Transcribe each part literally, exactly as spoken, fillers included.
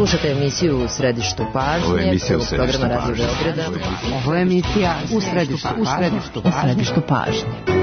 Slušate emisiju U središtu pažnje. Ovo je emisija U središtu pažnje. Radio Beograda. Ovo je emisija U središtu, u središtu, u središtu pažnje.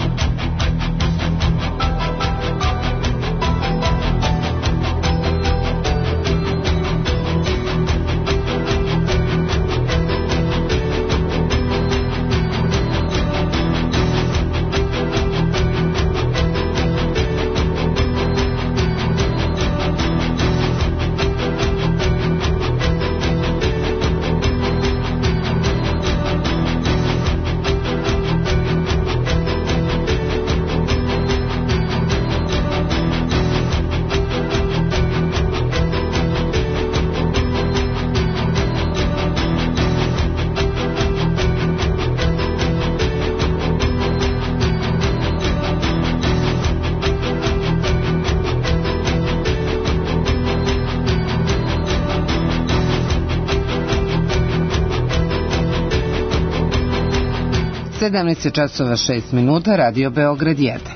sedamnaest časova šest minuta, Radio Beograd jedan.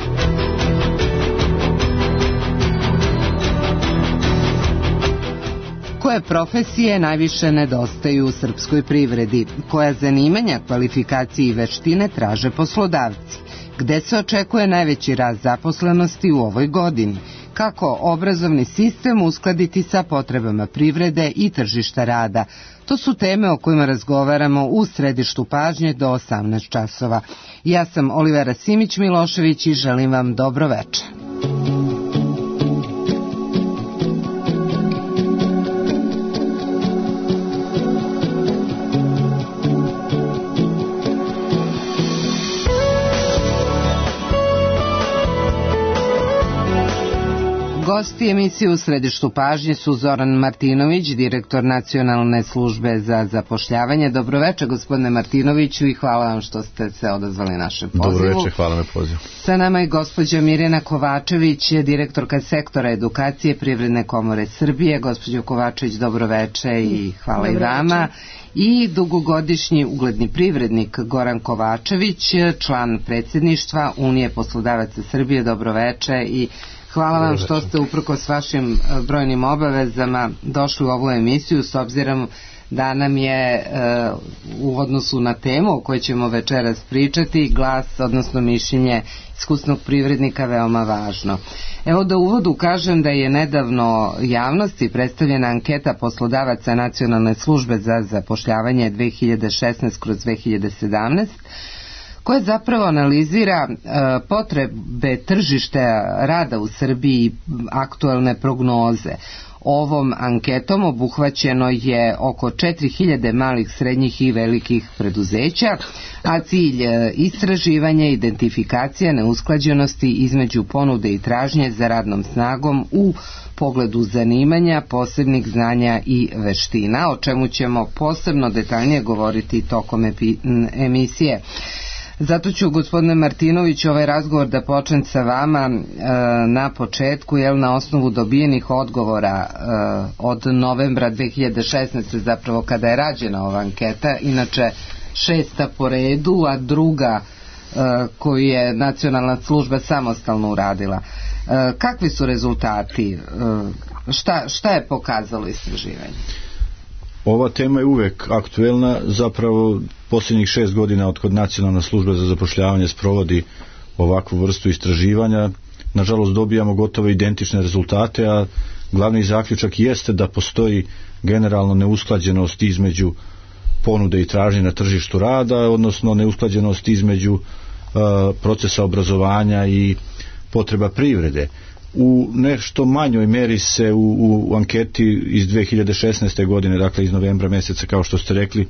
Koje profesije najviše nedostaju u srpskoj privredi? Koja zanimanja, kvalifikacije i veštine traže poslodavci? Gde se očekuje najveći rast zaposlenosti u ovoj godini? Kako obrazovni sistem uskladiti sa potrebama privrede i tržišta rada? To su teme o kojima razgovaramo u središtu pažnje do osamnaest časova. Ja sam Olivera Simić-Milošević i želim vam dobro večer. Gosti emisije U središtu pažnje su Zoran Martinović, direktor Nacionalne službe za zapošljavanje. Dobroveče, gospodine Martinoviću, i hvala vam što ste se odazvali našem pozivu. Dobroveče, hvala na pozivu. Sa nama je gospođa Mirjana Kovačević, direktorka sektora edukacije Privredne komore Srbije. Gospođo Kovačević, dobroveče i hvala i vama. I dugogodišnji ugledni privrednik Goran Kovačević, član predsjedništva Unije poslodavaca Srbije. Dobroveče i hvala vam što ste uprkos vašim brojnim obavezama došli u ovu emisiju, s obzirom da nam je u odnosu na temu o kojoj ćemo večeras pričati glas, odnosno mišljenje iskusnog privrednika veoma važno. Evo da u uvodu kažem da je nedavno javnosti predstavljena anketa poslodavaca Nacionalne službe za zapošljavanje dve hiljade šesnaest kroz dve hiljade sedamnaest, koja zapravo analizira e, potrebe tržišta rada u Srbiji i aktuelne prognoze. Ovom anketom obuhvaćeno je oko četiri hiljade malih, srednjih i velikih preduzeća, a cilj e, istraživanja i identifikacija neusklađenosti između ponude i tražnje za radnom snagom u pogledu zanimanja, posebnih znanja i veština, o čemu ćemo posebno detaljnije govoriti tokom epi, emisije. Zato ću, gospodine Martinović, ovaj razgovor da počnem sa vama e, na početku, jel, na osnovu dobijenih odgovora e, od novembra dve hiljade šesnaeste. zapravo kada je rađena ova anketa, inače šesta po redu, a druga e, koju je Nacionalna služba samostalno uradila. E, kakvi su rezultati? E, šta, šta je pokazalo istraživanje? Ova tema je uvek aktuelna, zapravo posljednjih šest godina od kod Nacionalna služba za zapošljavanje sprovodi ovakvu vrstu istraživanja. Nažalost dobijamo gotovo identične rezultate, a glavni zaključak jeste da postoji generalno neusklađenost između ponude i tražnje na tržištu rada, odnosno neusklađenost između uh, procesa obrazovanja i potreba privrede. U nešto manjoj meri se u, u anketi iz dve hiljade šesnaeste. godine, dakle iz novembra mjeseca, kao što ste rekli,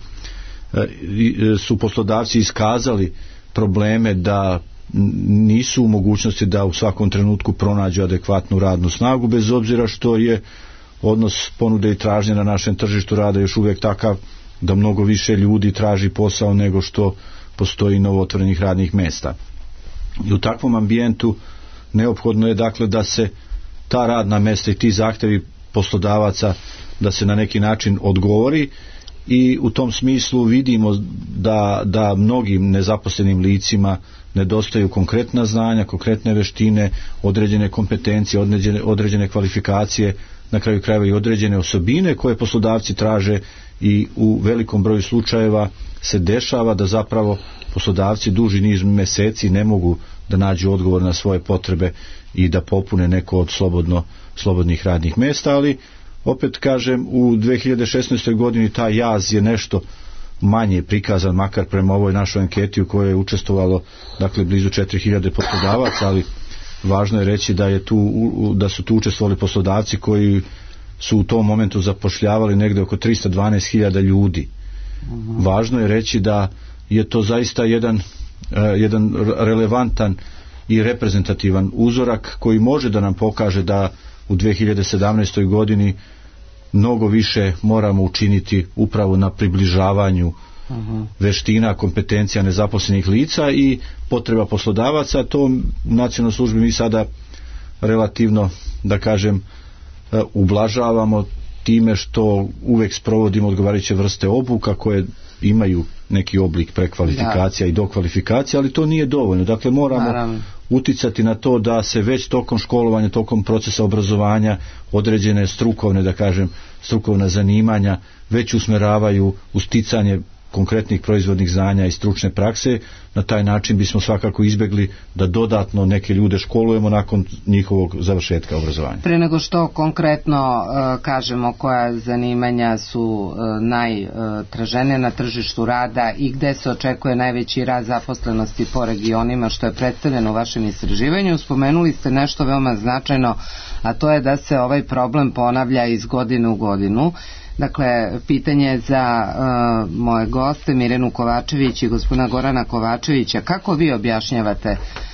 su poslodavci iskazali probleme da nisu u mogućnosti da u svakom trenutku pronađu adekvatnu radnu snagu, bez obzira što je odnos ponude i tražnje na našem tržištu rada još uvijek takav da mnogo više ljudi traži posao nego što postoji novootvorenih radnih mjesta. I u takvom ambijentu neophodno je dakle da se ta radna mjesta i ti zahtjevi poslodavaca da se na neki način odgovori, i u tom smislu vidimo da, da mnogim nezaposlenim licima nedostaju konkretna znanja, konkretne veštine, određene kompetencije, određene, određene kvalifikacije na kraju krajeva i određene osobine koje poslodavci traže i u velikom broju slučajeva se dešava da zapravo poslodavci duži niz meseci ne mogu da nađu odgovor na svoje potrebe i da popune neko od slobodno, slobodnih radnih mesta, ali opet kažem u dve hiljade šesnaestoj godini taj jaz je nešto manje prikazan, makar prema ovoj našoj anketi u kojoj je učestvovalo dakle blizu četiri hiljade poslodavaca, ali važno je reći da je tu, da su tu učestvovali poslodavci koji su u tom momentu zapošljavali negde oko trista dvanaest hiljada ljudi. Uh-huh. Važno je reći da je to zaista jedan, uh, jedan relevantan i reprezentativan uzorak koji može da nam pokaže da u dve hiljade sedamnaestoj godini mnogo više moramo učiniti upravo na približavanju uh-huh. veština, kompetencija nezaposlenih lica i potreba poslodavaca. To u nacionalnoj službi mi sada relativno, da kažem, ublažavamo time što uvek sprovodimo odgovarajuće vrste obuka koje imaju neki oblik prekvalifikacija da. i dokvalifikacija, ali to nije dovoljno. Dakle, moramo Naravno. uticati na to da se već tokom školovanja, tokom procesa obrazovanja određene strukovne, da kažem, strukovna zanimanja već usmeravaju u sticanje konkretnih proizvodnih znanja i stručne prakse. Na taj način bismo svakako izbegli da dodatno neke ljude školujemo nakon njihovog završetka obrazovanja. Pre nego što konkretno uh, kažemo koja zanimanja su uh, najtraženije na tržištu rada i gde se očekuje najveći rast zaposlenosti po regionima što je predstavljeno u vašem istraživanju, spomenuli ste nešto veoma značajno, a to je da se ovaj problem ponavlja iz godine u godinu. Dakle, pitanje za uh, moje goste, Mirenu Kovačević i gospodina Gorana Kovačevića. Kako vi objašnjavate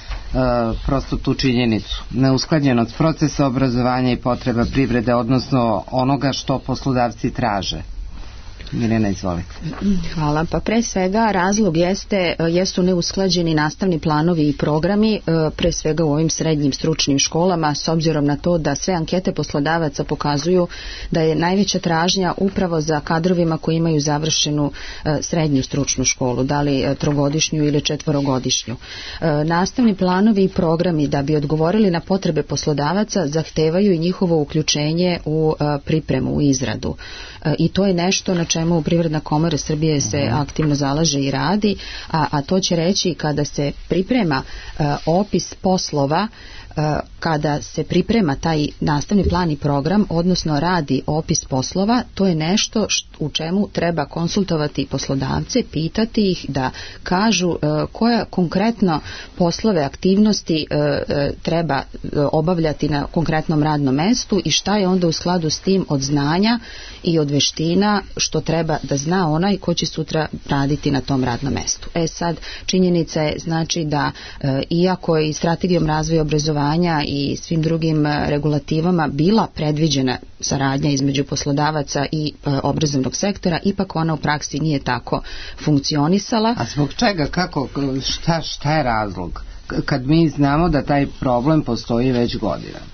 uh, prosto tu činjenicu? Neusklađenost procesa obrazovanja i potreba privrede, odnosno onoga što poslodavci traže? Mirena, izvolite. Hvala. Pa pre svega razlog jeste, jesu neusklađeni nastavni planovi i programi, pre svega u ovim srednjim stručnim školama, s obzirom na to da sve ankete poslodavaca pokazuju da je najveća tražnja upravo za kadrovima koji imaju završenu srednju stručnu školu, da li trogodišnju ili četvorogodišnju. Nastavni planovi i programi da bi odgovorili na potrebe poslodavaca zahtevaju i njihovo uključenje u pripremu, u izradu. I to je nešto na čemu Privredna komora Srbije se aktivno zalaže i radi, a, a to će reći kada se priprema uh, opis poslova, uh, kada se priprema taj nastavni plan i program, odnosno radi opis poslova, to je nešto št, u čemu treba konsultovati poslodavce, pitati ih da kažu uh, koja konkretno poslove, aktivnosti uh, uh, treba uh, obavljati na konkretnom radnom mestu i šta je onda u skladu s tim od znanja i od veština što treba da zna onaj ko će sutra raditi na tom radnom mestu. E sad, činjenica je znači da e, iako je i strategijom razvoja obrazovanja i svim drugim regulativama bila predviđena saradnja između poslodavaca i e, obrazovnog sektora, ipak ona u praksi nije tako funkcionisala. A zbog čega? Kako? Šta, šta je razlog? Kad mi znamo da taj problem postoji već godinama.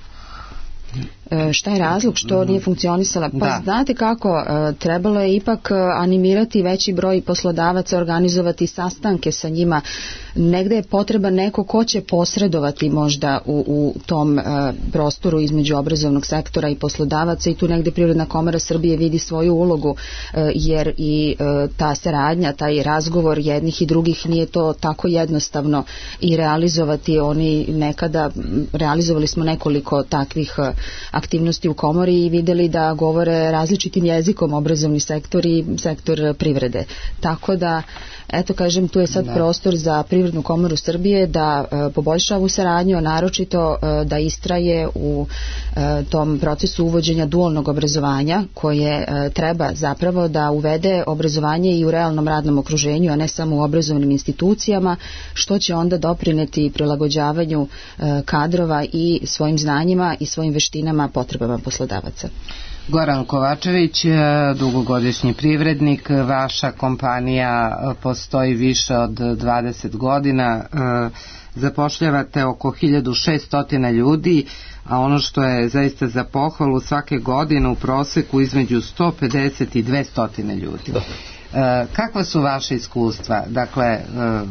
Šta je razlog što nije funkcionisala? Pa da. Znate kako, trebalo je ipak animirati veći broj poslodavaca, organizovati sastanke sa njima. Negde je potreba neko ko će posredovati možda u, u tom uh, prostoru između obrazovnog sektora i poslodavaca i tu negde Privredna komora Srbije vidi svoju ulogu uh, jer i uh, ta saradnja, taj razgovor jednih i drugih nije to tako jednostavno i realizovati. Oni nekada, realizovali smo nekoliko takvih uh, aktivnosti u komori i videli da govore različitim jezikom obrazovni sektor i sektor privrede. Tako da, eto kažem, tu je sad da. prostor za Privrednu komoru Srbije da e, poboljša ovu saradnju, a naročito e, da istraje u e, tom procesu uvođenja dualnog obrazovanja koje e, treba zapravo da uvede obrazovanje i u realnom radnom okruženju, a ne samo u obrazovnim institucijama, što će onda doprineti prilagođavanju e, kadrova i svojim znanjima i svojim veštinama potrebama poslodavaca. Goran Kovačević, dugogodišnji privrednik, vaša kompanija postoji više od dvadeset godina, zapošljavate oko hiljadu šesto ljudi, a ono što je zaista za pohvalu, svake godine u proseku između sto pedeset i dvesta ljudi. Kakva su vaše iskustva? Dakle,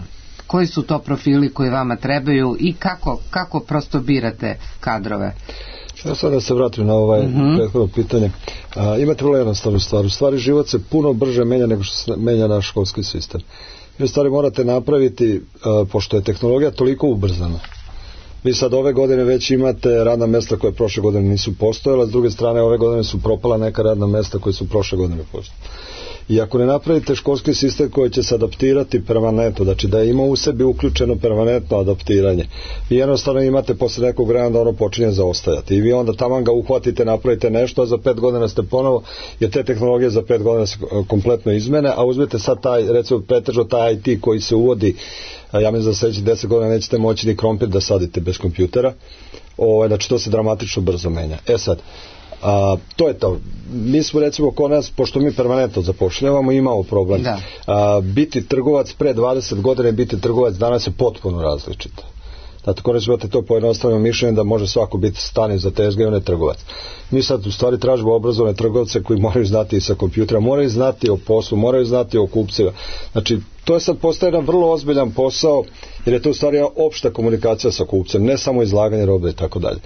koji su to profili koji vama trebaju i kako, kako prosto birate kadrove? Ja sad da se vratim na ovaj uh-huh. prethodno pitanje. A, imate vrlo jednostavnu stvar. U stvari život se puno brže menja nego što se menja naš školski sistem. I u stvari morate napraviti, a, pošto je tehnologija toliko ubrzana. Vi sad ove godine već imate radna mesta koje prošle godine nisu postojala, s druge strane ove godine su propala neka radna mesta koje su prošle godine postojala. I ako ne napravite školski sistem koji će se adaptirati permanentno, znači da ima u sebi uključeno permanentno adaptiranje, vi jednostavno imate posle nekog vremena da ono počinje zaostajati i vi onda taman ga uhvatite, napravite nešto, a za pet godina ste ponovo, jer te tehnologije za pet godina se kompletno izmene, a uzmete sad taj, recimo pretežno taj I T koji se uvodi, ja mislim da sljedećih deset godina nećete moći ni krompir da sadite bez kompjutera, ovaj, znači to se dramatično brzo menja. E sad, A, to je to. Mi smo recimo kod nas, pošto mi permanentno zapošljavamo, imamo problem. Da. A, biti trgovac pre dvadeset godina i biti trgovac danas je potpuno različito. Zato kod nas imate to pojednostavljeno mišljenje da može svako biti stani za tezge i on je trgovac. Mi sad u stvari tražimo obrazovane trgovce koji moraju znati i sa kompjutera, moraju znati o poslu, moraju znati o kupcima. Znači, to je sad postaje jedan vrlo ozbiljan posao, jer je to u stvari opšta komunikacija sa kupcem, ne samo izlaganje robe i tako dalje.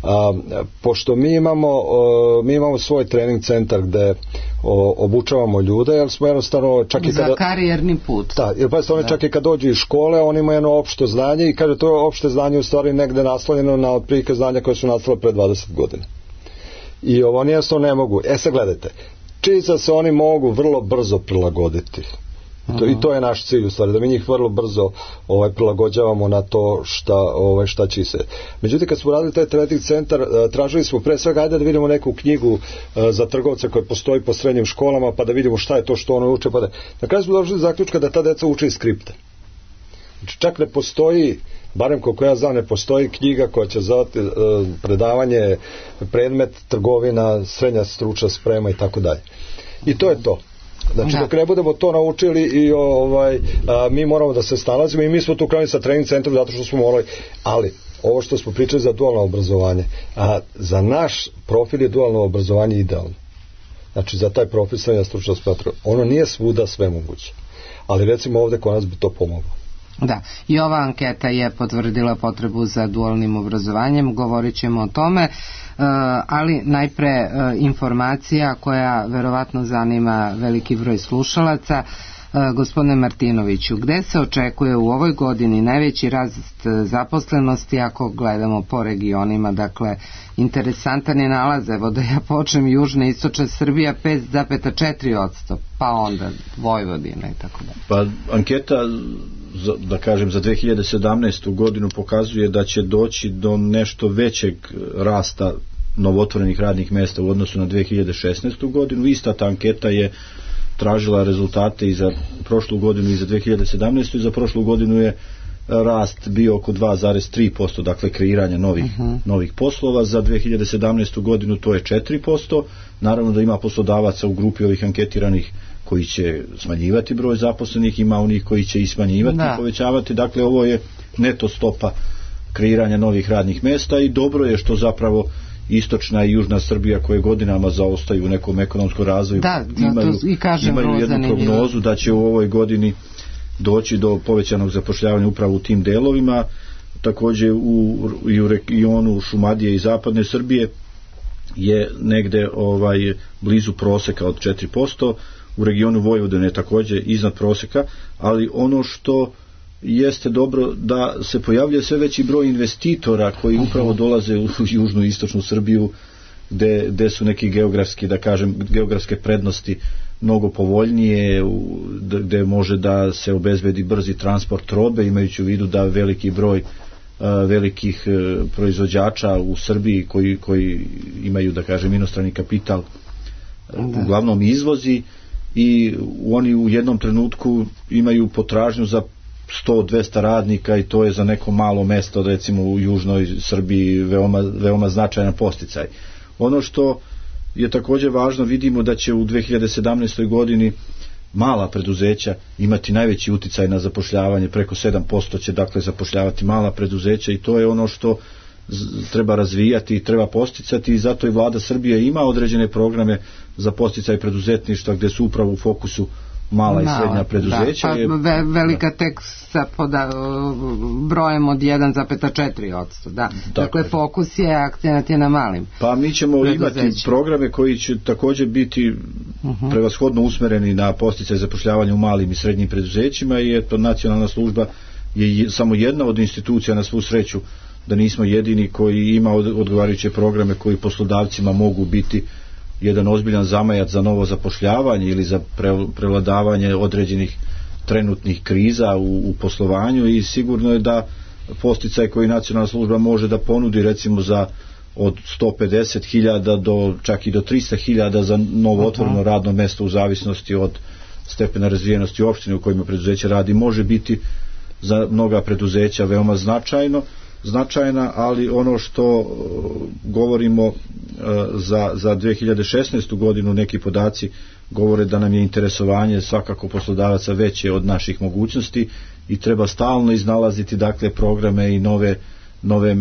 Pošto mi imamo, o, mi imamo svoj trening centar gde o, obučavamo ljude, jer smo jednostavno čak i kada... Za karijerni put. Da, jer pa oni čak i kad dođu iz škole, oni imaju jedno opšto znanje i kaže to je opšte znanje u stvari negde naslonjeno na otprilike znanja koje su nastale pre dvadeset godina. I ovo oni jednostavno ne mogu. E sad gledajte, činjenica se oni mogu vrlo brzo prilagoditi. To, i to je naš cilj u stvari, da mi njih vrlo brzo ovaj, prilagođavamo na to šta, ovaj, šta će se. Međutim, kad smo radili taj trening centar, tražili smo pre svega, ajde da vidimo neku knjigu za trgovce koja postoji po srednjim školama, pa da vidimo šta je to što ono uče. Pa da... Na kraju smo došli do zaključka da ta deca uče iz skripta. Znači, čak ne postoji, barem koliko ja znam, ne postoji knjiga koja će zvati uh, predavanje, predmet, trgovina, srednja stručna sprema i tako dalje. I to je to. Znači, dok ne budemo to naučili i ovaj, a, mi moramo da se snalazimo i mi smo tu krenuli sa trening centrom zato što smo morali, ali ovo što smo pričali za dualno obrazovanje, a za naš profil je dualno obrazovanje idealno. Znači, za taj profil srednja stručna sprema, ono nije svuda sve moguće, ali recimo ovde kod nas bi to pomoglo. Da, i ova anketa je potvrdila potrebu za dualnim obrazovanjem, govorit ćemo o tome, ali najpre informacija koja verovatno zanima veliki broj slušalaca. Gospodine Martinoviću, gde se očekuje u ovoj godini najveći rast zaposlenosti ako gledamo po regionima? Dakle, interesantan je nalaz, evo da ja počnem, južna i istočna Srbija pet zarez četiri posto, pa onda Vojvodina i tako dalje. Pa anketa, da kažem, za dve hiljade sedamnaestu godinu pokazuje da će doći do nešto većeg rasta novotvorenih radnih mesta u odnosu na dve hiljade šesnaestu godinu. Ista ta anketa je tražila rezultate i za prošlu godinu i za dve hiljade sedamnaestu i za prošlu godinu je rast bio oko dva zarez tri posto, dakle kreiranja novih, uh-huh. novih poslova. Za dve hiljade sedamnaestu godinu to je četiri posto. Naravno da ima poslodavaca u grupi ovih anketiranih koji će smanjivati broj zaposlenih, ima onih koji će i smanjivati i povećavati. Dakle, ovo je neto stopa kreiranja novih radnih mesta i dobro je što zapravo istočna i južna Srbija koje godinama zaostaju u nekom ekonomskom razvoju da, imaju, i kažem, imaju jednu zanimljivo. prognozu da će u ovoj godini doći do povećanog zapošljavanja upravo u tim delovima. Također u, i u regionu Šumadije i zapadne Srbije je negde ovaj, blizu proseka od četiri posto, u regionu Vojvodine je također iznad proseka, ali ono što jeste dobro da se pojavljuje sve veći broj investitora koji upravo dolaze u južnu i istočnu Srbiju gde, gde su neki geografski, da kažem, geografske prednosti mnogo povoljnije, gde može da se obezbedi brzi transport robe, imajući u vidu da veliki broj uh, velikih uh, proizvođača u Srbiji koji, koji imaju, da kažem, inostrani kapital uh, uglavnom izvozi i oni u jednom trenutku imaju potražnju za sto do dvesta radnika i to je za neko malo mesto, recimo u južnoj Srbiji, veoma, veoma značajan podsticaj. Ono što je također važno, vidimo da će u dve hiljade sedamnaestoj godini mala preduzeća imati najveći uticaj na zapošljavanje, preko sedam posto će dakle zapošljavati mala preduzeća i to je ono što treba razvijati i treba posticati i zato i vlada Srbije ima određene programe za podsticaj preduzetništva gdje su upravo u fokusu mala i srednja preduzeća. Da, pa je, ve, velika tek sa poda, brojem od jedan zarez četiri posto. Da. Dakle, dakle, fokus je, akcenat je na malim. Pa mi ćemo imati programe koji će također biti uh-huh. prevashodno usmereni na podsticaj zapošljavanja u malim i srednjim preduzećima i eto, nacionalna služba je samo jedna od institucija, na svu sreću da nismo jedini, koji ima odgovarajuće programe koji poslodavcima mogu biti jedan ozbiljan zamajac za novo zapošljavanje ili za prevladavanje određenih trenutnih kriza u, u poslovanju, i sigurno je da podsticaj koji nacionalna služba može da ponudi recimo za od sto pedeset hiljada do čak i do trista hiljada za novo otvoreno radno mesto u zavisnosti od stepena razvijenosti opštine u kojima preduzeće radi, može biti za mnoga preduzeća veoma značajno značajna, ali ono što govorimo za, za dve hiljade šesnaestu godinu, neki podaci govore da nam je interesovanje svakako poslodavaca veće od naših mogućnosti i treba stalno iznalaziti dakle programe i nove nove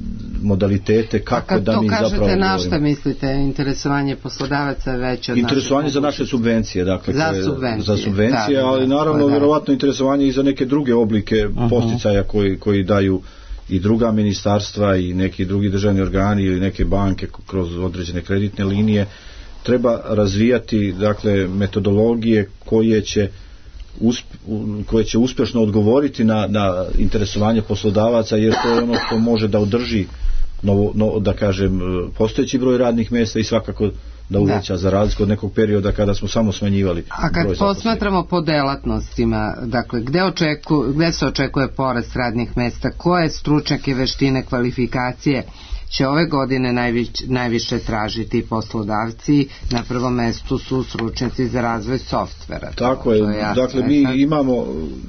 modalitete kako da mi zapravo govorimo. A kad to kažete, na šta mislite interesovanje poslodavaca veće od interesovanje za naše subvencije, dakle za subvencije, za subvencije da, ali da, naravno da. Vjerovatno interesovanje i za neke druge oblike uh-huh. podsticaja koji, koji daju i druga ministarstva i neki drugi državni organi ili neke banke kroz određene kreditne linije. Treba razvijati dakle metodologije koje će usp, koje će uspješno odgovoriti na, na interesovanje poslodavaca, jer to je ono što može da održi novo, no, da kažem postojeći broj radnih mjesta i svakako da uveća, za razliku od nekog perioda kada smo samo smanjivali. A kad posmatramo po delatnostima, dakle, gde, očeku, gde se očekuje porast radnih mjesta, koje stručnjake, veštine, kvalifikacije će ove godine najviš, najviše tražiti poslodavci? Na prvom mjestu su stručnjaci za razvoj softvera. Tako to, je, to je dakle mi imamo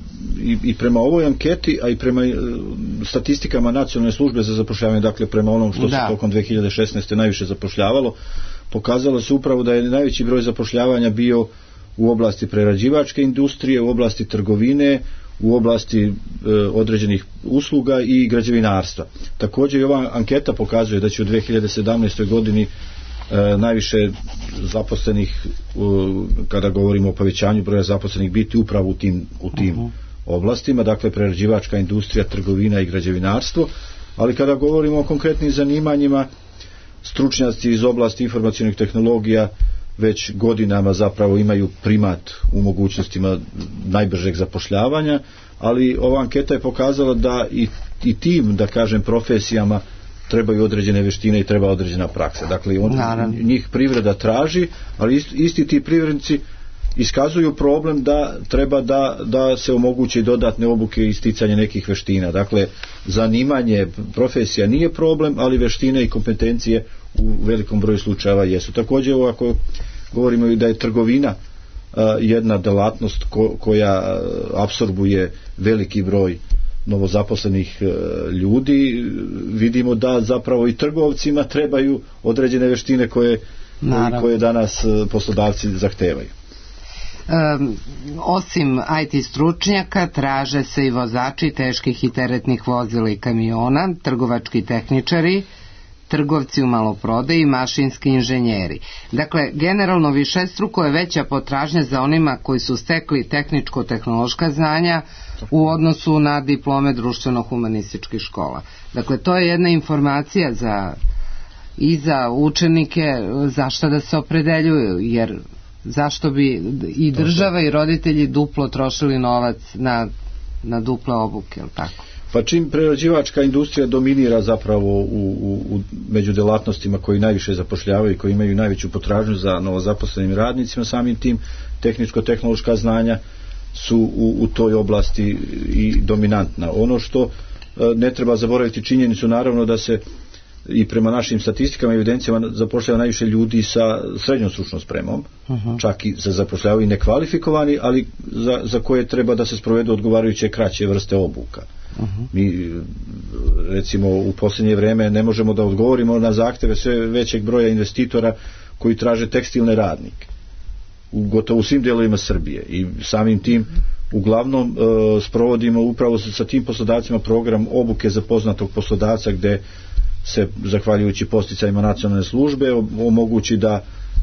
i, i prema ovoj anketi, a i prema statistikama nacionalne službe za zapošljavanje, dakle prema onom što da. se tokom dve hiljade šesnaeste najviše zapošljavalo, pokazalo se upravo da je najveći broj zapošljavanja bio u oblasti prerađivačke industrije, u oblasti trgovine, u oblasti e, određenih usluga i građevinarstva. Također i ova anketa pokazuje da će u dve hiljade sedamnaestoj godini e, najviše zaposlenih, e, kada govorimo o povećanju broja zaposlenih, biti upravo u tim, u tim uh-huh. oblastima, dakle prerađivačka industrija, trgovina i građevinarstvo, ali kada govorimo o konkretnim zanimanjima, stručnjaci iz oblasti informacionih tehnologija već godinama zapravo imaju primat u mogućnostima najbržeg zapošljavanja, ali ova anketa je pokazala da i, i tim, da kažem, profesijama trebaju određene vještine i treba određena praksa. Dakle, on, njih privreda traži, ali isti, isti ti privrednici iskazuju problem da treba da, da se omogući dodatne obuke i sticanje nekih vještina. Dakle, zanimanje, profesija nije problem, ali vještine i kompetencije u velikom broju slučajeva jesu. Također, ako govorimo i da je trgovina a, jedna delatnost ko, koja apsorbuje veliki broj novozaposlenih a, ljudi, vidimo da zapravo i trgovcima trebaju određene vještine koje, koje, koje danas a, poslodavci zahtevaju. Um, osim I T stručnjaka traže se i vozači teških i teretnih vozila i kamiona, trgovački tehničari, trgovci u maloprodaji i mašinski inženjeri. Dakle, generalno višestruko je veća potražnja za onima koji su stekli tehničko-tehnološka znanja u odnosu na diplome društveno-humanističkih škola. Dakle, to je jedna informacija za, i za učenike zašto da se opredeljuju, jer zašto bi i država i roditelji duplo trošili novac na, na duple obuke, je li tako? Pa čim prerađivačka industrija dominira zapravo u, u, u među delatnostima koji najviše zapošljavaju i koji imaju najveću potražnju za novozaposlenim radnicima, samim tim tehničko-tehnološka znanja su u, u toj oblasti i dominantna. Ono što ne treba zaboraviti činjenicu, naravno, da se i prema našim statistikama i evidencijama zapošljava najviše ljudi sa srednjom stručnom spremom, uh-huh. čak i se zapošljavaju i nekvalifikovani, ali za, za koje treba da se sprovedu odgovarajuće kraće vrste obuka. Uh-huh. Mi recimo u posljednje vrijeme ne možemo da odgovorimo na zahtjeve sve većeg broja investitora koji traže tekstilne radnike u gotovo u svim dijelovima Srbije, i samim tim uglavnom e, sprovodimo upravo sa tim poslodavcima program obuke za poznatog poslodavca, gdje se zahvaljujući posticajima nacionalne službe omogući da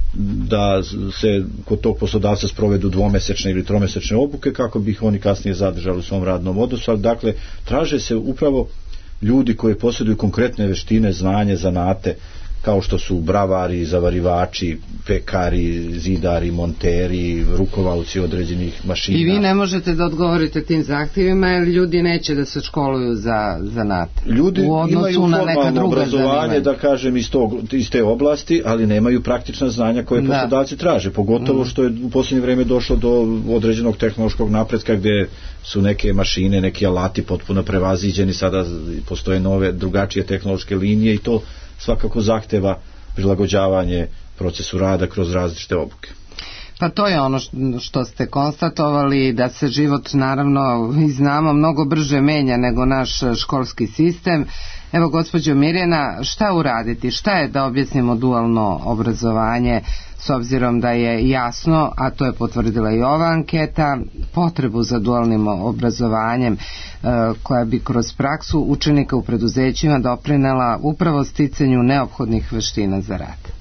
da se kod tog poslodavca sprovedu dvomesečne ili tromesečne obuke kako bi ih oni kasnije zadržali u svom radnom odnosu. Dakle, traže se upravo ljudi koji posjeduju konkretne veštine, znanje, zanate, kao što su bravari, zavarivači, pekari, zidari, monteri, rukovaoci određenih mašina. I vi ne možete da odgovorite tim zahtjevima jer ljudi neće da se školuju za zanate. Ljudi u odnosu imaju na neka formalno druga obrazovanje, zanimanja. da kažem, iz, tog, iz te oblasti, ali nemaju praktična znanja koje poslodavci traže. Pogotovo što je u posljednje vrijeme došlo do određenog tehnološkog napretka gdje su neke mašine, neki alati potpuno prevaziđeni, sada postoje nove, drugačije tehnološke linije i to svakako zahteva prilagođavanje procesu rada kroz različite obuke. Pa to je ono što ste konstatovali, da se život naravno i znamo mnogo brže menja nego naš školski sistem. Evo, gospođo Mirjana, šta uraditi? Šta je, da objasnimo, dualno obrazovanje, s obzirom da je jasno, a to je potvrdila i ova anketa, potrebu za dualnim obrazovanjem koja bi kroz praksu učenika u preduzećima doprinela upravo sticanju neophodnih veština za rad.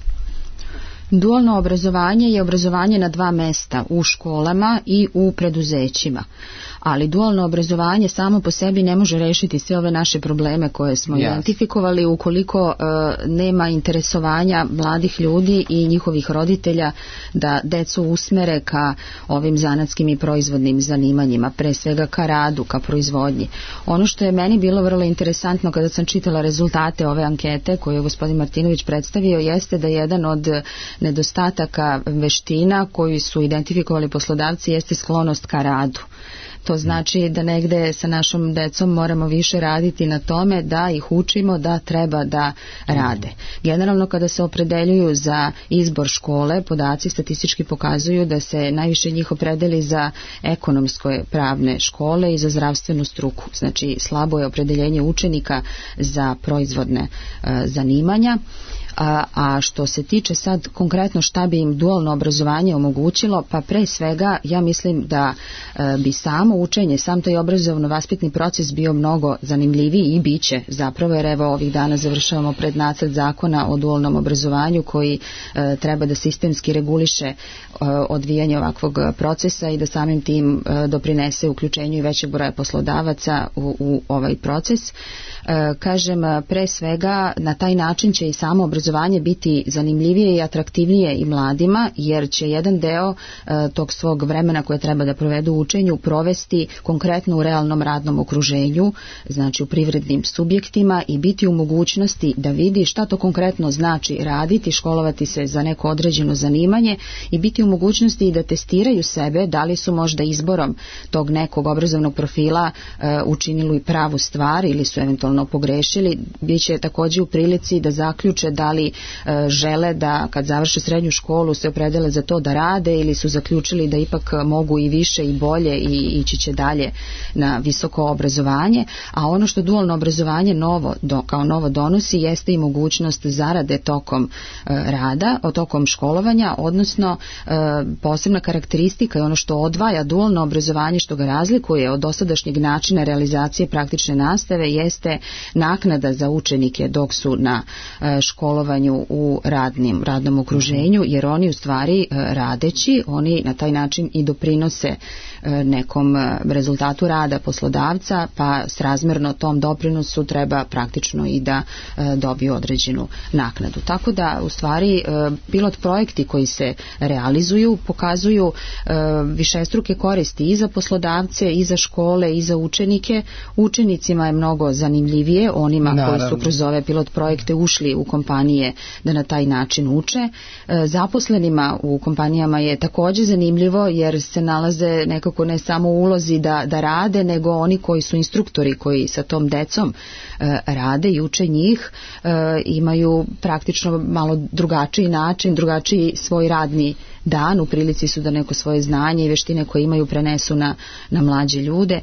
Dualno obrazovanje je obrazovanje na dva mesta, u školama i u preduzećima. Ali dualno obrazovanje samo po sebi ne može rešiti sve ove naše probleme koje smo yes. identifikovali ukoliko e, nema interesovanja mladih ljudi i njihovih roditelja da decu usmere ka ovim zanatskim i proizvodnim zanimanjima, pre svega ka radu, ka proizvodnji. Ono što je meni bilo vrlo interesantno kada sam čitala rezultate ove ankete koju je gospodin Martinović predstavio, jeste da jedan od nedostataka veština koji su identifikovali poslodavci jeste sklonost ka radu. To znači da negde sa našom decom moramo više raditi na tome da ih učimo da treba da rade. Generalno kada se opredeljuju za izbor škole, podaci statistički pokazuju da se najviše njih opredeli za ekonomske pravne škole i za zdravstvenu struku. Znači slabo je opredeljenje učenika za proizvodne e, zanimanja. A, a što se tiče sad konkretno šta bi im dualno obrazovanje omogućilo, pa pre svega ja mislim da e, bi samo učenje, sam taj obrazovno-vaspitni proces bio mnogo zanimljiviji i biće zapravo, jer evo ovih dana završavamo pred nacrt zakona o dualnom obrazovanju koji e, treba da sistemski reguliše e, odvijanje ovakvog procesa i da samim tim e, doprinese uključenju i većeg broja poslodavaca u, u ovaj proces. E, kažem, pre svega na taj način će i samo obrazovanje biti zanimljivije i atraktivnije i mladima, jer će jedan deo e, tog svog vremena koje treba da provedu u učenju provesti konkretno u realnom radnom okruženju, znači u privrednim subjektima, i biti u mogućnosti da vidi šta to konkretno znači raditi, školovati se za neko određeno zanimanje i biti u mogućnosti i da testiraju sebe da li su možda izborom tog nekog obrazovnog profila e, učinili pravu stvar ili su eventualno pogrešili. Biće također u prilici da zaključe da li e, žele da kad završe srednju školu se opredele za to da rade ili su zaključili da ipak mogu i više i bolje i ići će dalje na visoko obrazovanje. A ono što dualno obrazovanje novo, do, kao novo donosi jeste i mogućnost zarade tokom e, rada, tokom školovanja, odnosno e, posebna karakteristika i ono što odvaja dualno obrazovanje, što ga razlikuje od dosadašnjeg načina realizacije praktične nastave, jeste naknada za učenike dok su na e, školovanju u radnim, radnom okruženju, jer oni u stvari e, radeći, oni na taj način i doprinose e, nekom e, rezultatu rada poslodavca, pa srazmjerno tom doprinosu treba praktično i da e, dobiju određenu naknadu. Tako da u stvari e, pilot projekti koji se realizuju pokazuju e, višestruke koristi i za poslodavce, i za škole, i za učenike. Učenicima je mnogo zanimljivije, onima Naravno. koji su kroz ove pilot projekte ušli u kompanije da na taj način uče. E, zaposlenima u kompanijama je također zanimljivo jer se nalaze nekako ne samo u ulozi da, da rade, nego oni koji su instruktori koji sa tom decom e, rade i uče njih, e, imaju praktično malo drugačiji način, drugačiji svoj radni dan, u prilici su da neko svoje znanje i veštine koje imaju prenesu na, na mlađe ljude.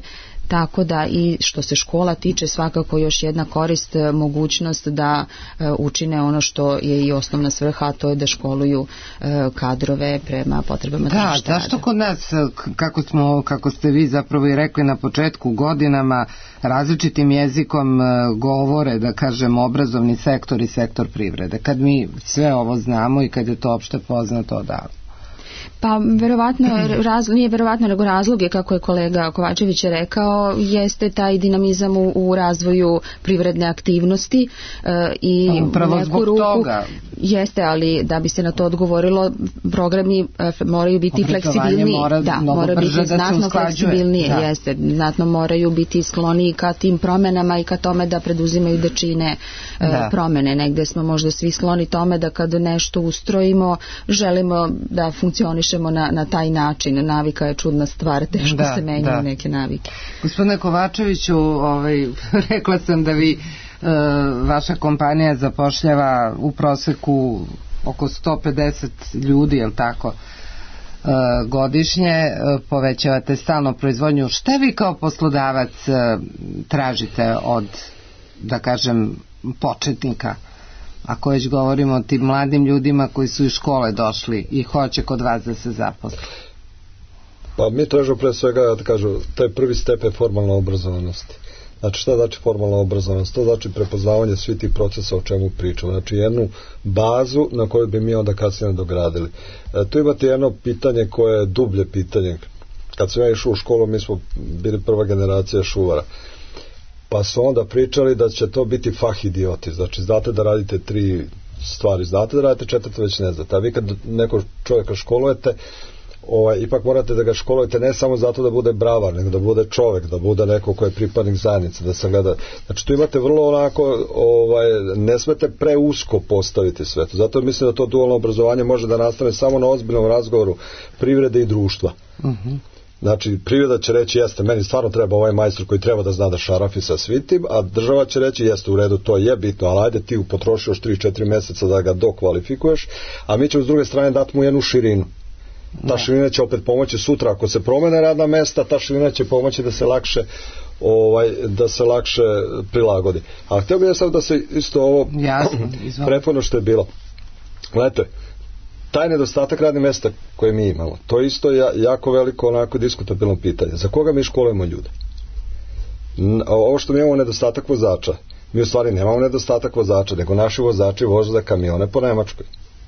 tako da i što se škola tiče svakako još jedna korist, mogućnost da učine ono što je i osnovna svrha, a to je da školuju kadrove prema potrebama tržišta rada. Da, zašto kod nas, kako, smo, kako ste vi zapravo i rekli na početku, godinama različitim jezikom govore, da kažem, obrazovni sektor i sektor privrede, kad mi sve ovo znamo i kad je to opšte poznato odavno? Pa verovatno, raz, nije verovatno nego razlog je, kako je kolega Kovačević rekao, jeste taj dinamizam u, u razvoju privredne aktivnosti e, i upravo zbog ruku, toga jeste, ali da bi se na to odgovorilo, programi e, moraju biti fleksibilniji, mora, da, mora biti da znatno fleksibilnije, da. Jeste, znatno moraju biti skloni ka tim promenama i ka tome da preduzimaju da čine e, da. promene. Negde smo možda svi skloni tome da kad nešto ustrojimo, želimo da funkcioniše Na, na taj način. Navika je čudna stvar, teško da, se menjaju da. neke navike. Gospodine Kovačeviću, ovaj, rekla sam da vi, e, vaša kompanija zapošljava u proseku oko sto pedeset ljudi, je li tako, e, godišnje, e, povećavate stalno proizvodnju. Šta vi kao poslodavac e, tražite od, da kažem, početnika? Ako već govorimo o tim mladim ljudima koji su iz škole došli i hoće kod vas da se zaposle. Pa mi tražimo pre svega, da kažu, taj prvi stepen formalne obrazovanosti. Znači šta znači formalna obrazovanost? To znači prepoznavanje svih tih procesa o čemu pričamo. Znači jednu bazu na koju bi mi onda kasnije dogradili. E, tu imate jedno pitanje koje je dublje pitanje. Kad sam ja išao u školu, mi smo bili prva generacija šuvara. Pa su onda pričali da će to biti fah idioti. Znači, znate da radite tri stvari, znate da radite četvrte, već ne znate. A vi kad nekog čovjeka školujete, ovaj, ipak morate da ga školujete ne samo zato da bude bravar, nego da bude čovjek, da bude neko ko je pripadnik zajednice, da se gleda. Znači, tu imate vrlo onako, ovaj, ne smete preusko postaviti sve to. Zato mislim da to dualno obrazovanje može da nastane samo na ozbiljnom razgovoru privrede i društva. Mhm. Znači, privreda će reći, jeste, meni stvarno treba ovaj majstor koji treba da zna da šarafi sa svitim, a država će reći, jeste, u redu, to je bitno, ali ajde ti potroši još tri četiri meseca da ga dokvalifikuješ, a mi ćemo s druge strane dati mu jednu širinu. Ta da. širina će opet pomoći sutra, ako se promene radna mesta, ta širina će pomoći da se lakše ovaj, da se lakše prilagodi. A htio bih ja sad da se isto ovo pretvorno što je bilo. Gledajte, taj nedostatak radnih mjesta koje mi imamo, to je isto jako veliko onako diskutabilno pitanje. Za koga mi školujemo ljude? Ovo što mi imamo nedostatak vozača, mi u stvari nemamo nedostatak vozača, nego naši vozači voze kamione po Nemačkoj.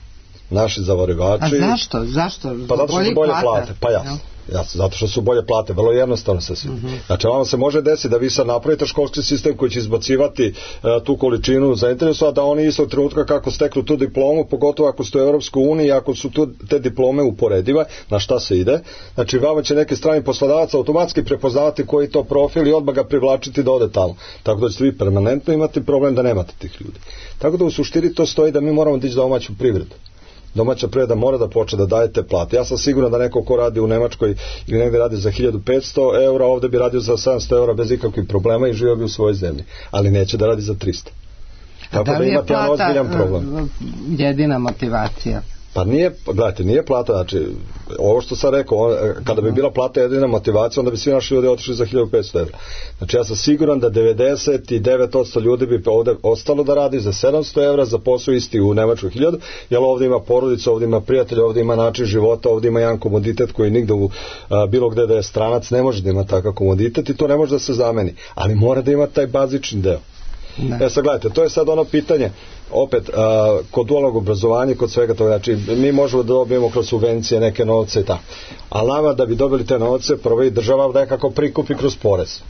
Naši zavarivači... A zašto? Zašto? Pa zato što su bolje plate. Pa jasno. Jasno, zato što su bolje plate, vrlo jednostavno se svi. Uh-huh. Znači, vam se može desiti da vi sad napravite školski sistem koji će izbacivati uh, tu količinu zainteresova, da oni istog trenutka kako steknu tu diplomu, pogotovo ako ste u Europskoj uniji, ako su tu te diplome uporedive, na šta se ide, znači vama će neki strani poslodavac automatski prepoznavati koji to profil i odmah ga privlačiti da ode tamo. Tako da ćete vi permanentno imati problem da nemate tih ljudi. Tako da u suštini to stoji da mi moramo dići domaću privredu. Domaća privreda mora da počne da daje te plate. Ja sam siguran da neko ko radi u Nemačkoj ili negdje radi za hiljadu petsto eura, ovdje bi radio za sedamsto eura bez ikakvih problema i živio bi u svojoj zemlji. Ali neće da radi za tristo. Tako da, da imate jedan ozbiljan problem. Jedina motivacija? Pa nije, gledajte, nije plata, znači, ovo što sam rekao, kada bi bila plata jedina motivacija, onda bi svi naši ljudi otišli za hiljadu petsto eura. Znači, ja sam siguran da devedeset devet posto ljudi bi ovdje ostalo da radi za sedamsto eura, za posao isti u Nemačkoj hiljadu, jer ovdje ima porodicu, ovdje ima prijatelja, ovdje ima način života, ovdje ima jedan komoditet koji nigde u a, bilo gde da je stranac ne može da ima takav komoditet i to ne može da se zameni, ali mora da ima taj bazični deo. Ne. E sad gledajte, to je sad ono pitanje opet, a, kod dualnog obrazovanja, kod svega toga, znači mi možemo da dobijemo kroz subvencije neke novce i tako, ali nama da bi dobili te novce prvo i država nekako prikupi kroz porez,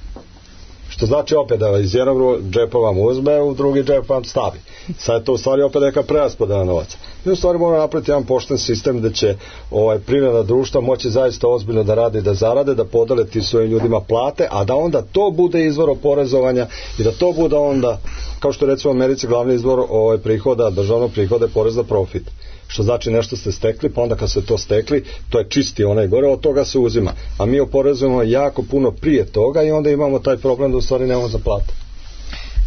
što znači opet da iz jednog džepa vam uzme, u drugi džep vam stavi. Sad je to u stvari opet neka preraspodela novaca. Mi u stvari moramo napraviti jedan pošten sistem da će ovaj, privredna društva moći zaista ozbiljno da rade i da zarade, da podele ti svojim ljudima plate, a da onda to bude izvor oporezovanja i da to bude onda, kao što recimo u Americi glavni izvor ovaj, prihoda, državnog prihoda je porez na profit. Što znači nešto ste stekli, pa onda kad ste to stekli, to je čisti onaj gore, od toga se uzima. A mi oporezujemo jako puno prije toga i onda imamo taj problem da u stvari nemamo za plate.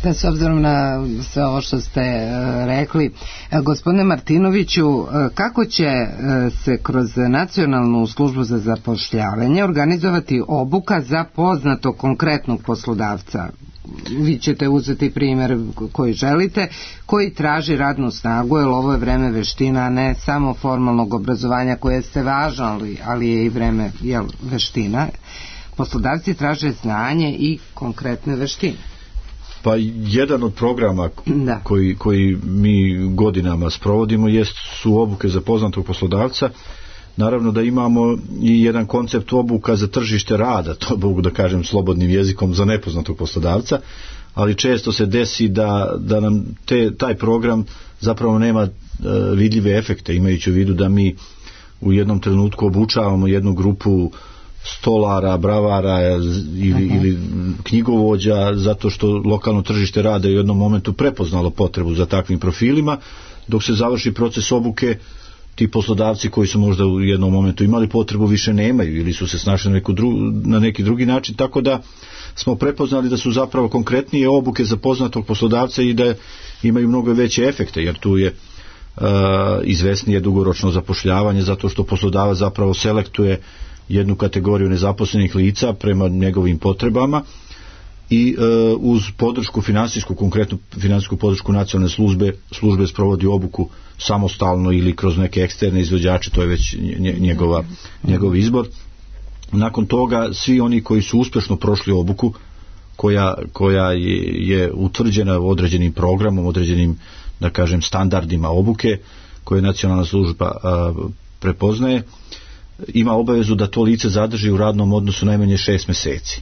Da, s obzirom na sve ovo što ste uh, rekli, uh, gospodine Martinoviću, uh, kako će uh, se kroz Nacionalnu službu za zapošljavanje organizovati obuka za poznatog konkretnog poslodavca? Vi ćete uzeti primjer koji želite, koji traži radnu snagu, jer ovo je vreme veština, ne samo formalnog obrazovanja koje je važno, ali, ali je i vreme jel, veština. Poslodavci traže znanje i konkretne veštine. Pa jedan od programa koji, koji mi godinama sprovodimo jest, su obuke za poznatog poslodavca. Naravno da imamo i jedan koncept obuka za tržište rada, to mogu da kažem slobodnim jezikom, za nepoznatog poslodavca, ali često se desi da, da nam te, taj program zapravo nema e, vidljive efekte, imajući u vidu da mi u jednom trenutku obučavamo jednu grupu stolara, bravara ili, uh-huh. ili knjigovođa, zato što lokalno tržište rada je u jednom momentu prepoznalo potrebu za takvim profilima. Dok se završi proces obuke, ti poslodavci koji su možda u jednom momentu imali potrebu više nemaju ili su se snašli na, neku dru, na neki drugi način, tako da smo prepoznali da su zapravo konkretnije obuke za poznatog poslodavca i da imaju mnogo veće efekte, jer tu je uh, izvesnije dugoročno zapošljavanje, zato što poslodavac zapravo selektuje jednu kategoriju nezaposlenih lica prema njegovim potrebama i e, uz podršku finansijsku, konkretnu finansijsku podršku nacionalne službe, službe sprovodi obuku samostalno ili kroz neke eksterne izvođače, to je već njegova, njegov izbor. Nakon toga svi oni koji su uspješno prošli obuku, koja, koja je, je utvrđena određenim programom, određenim, da kažem, standardima obuke koje nacionalna služba a, prepoznaje, ima obavezu da to lice zadrži u radnom odnosu najmanje šest mjeseci.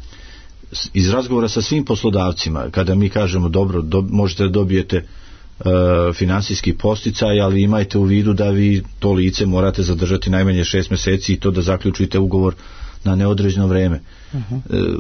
Iz razgovora sa svim poslodavcima, kada mi kažemo dobro, do, možete da dobijete e, finansijski posticaj, ali imajte u vidu da vi to lice morate zadržati najmanje šest mjeseci i to da zaključujete ugovor na neodređeno vreme. Uh-huh. E,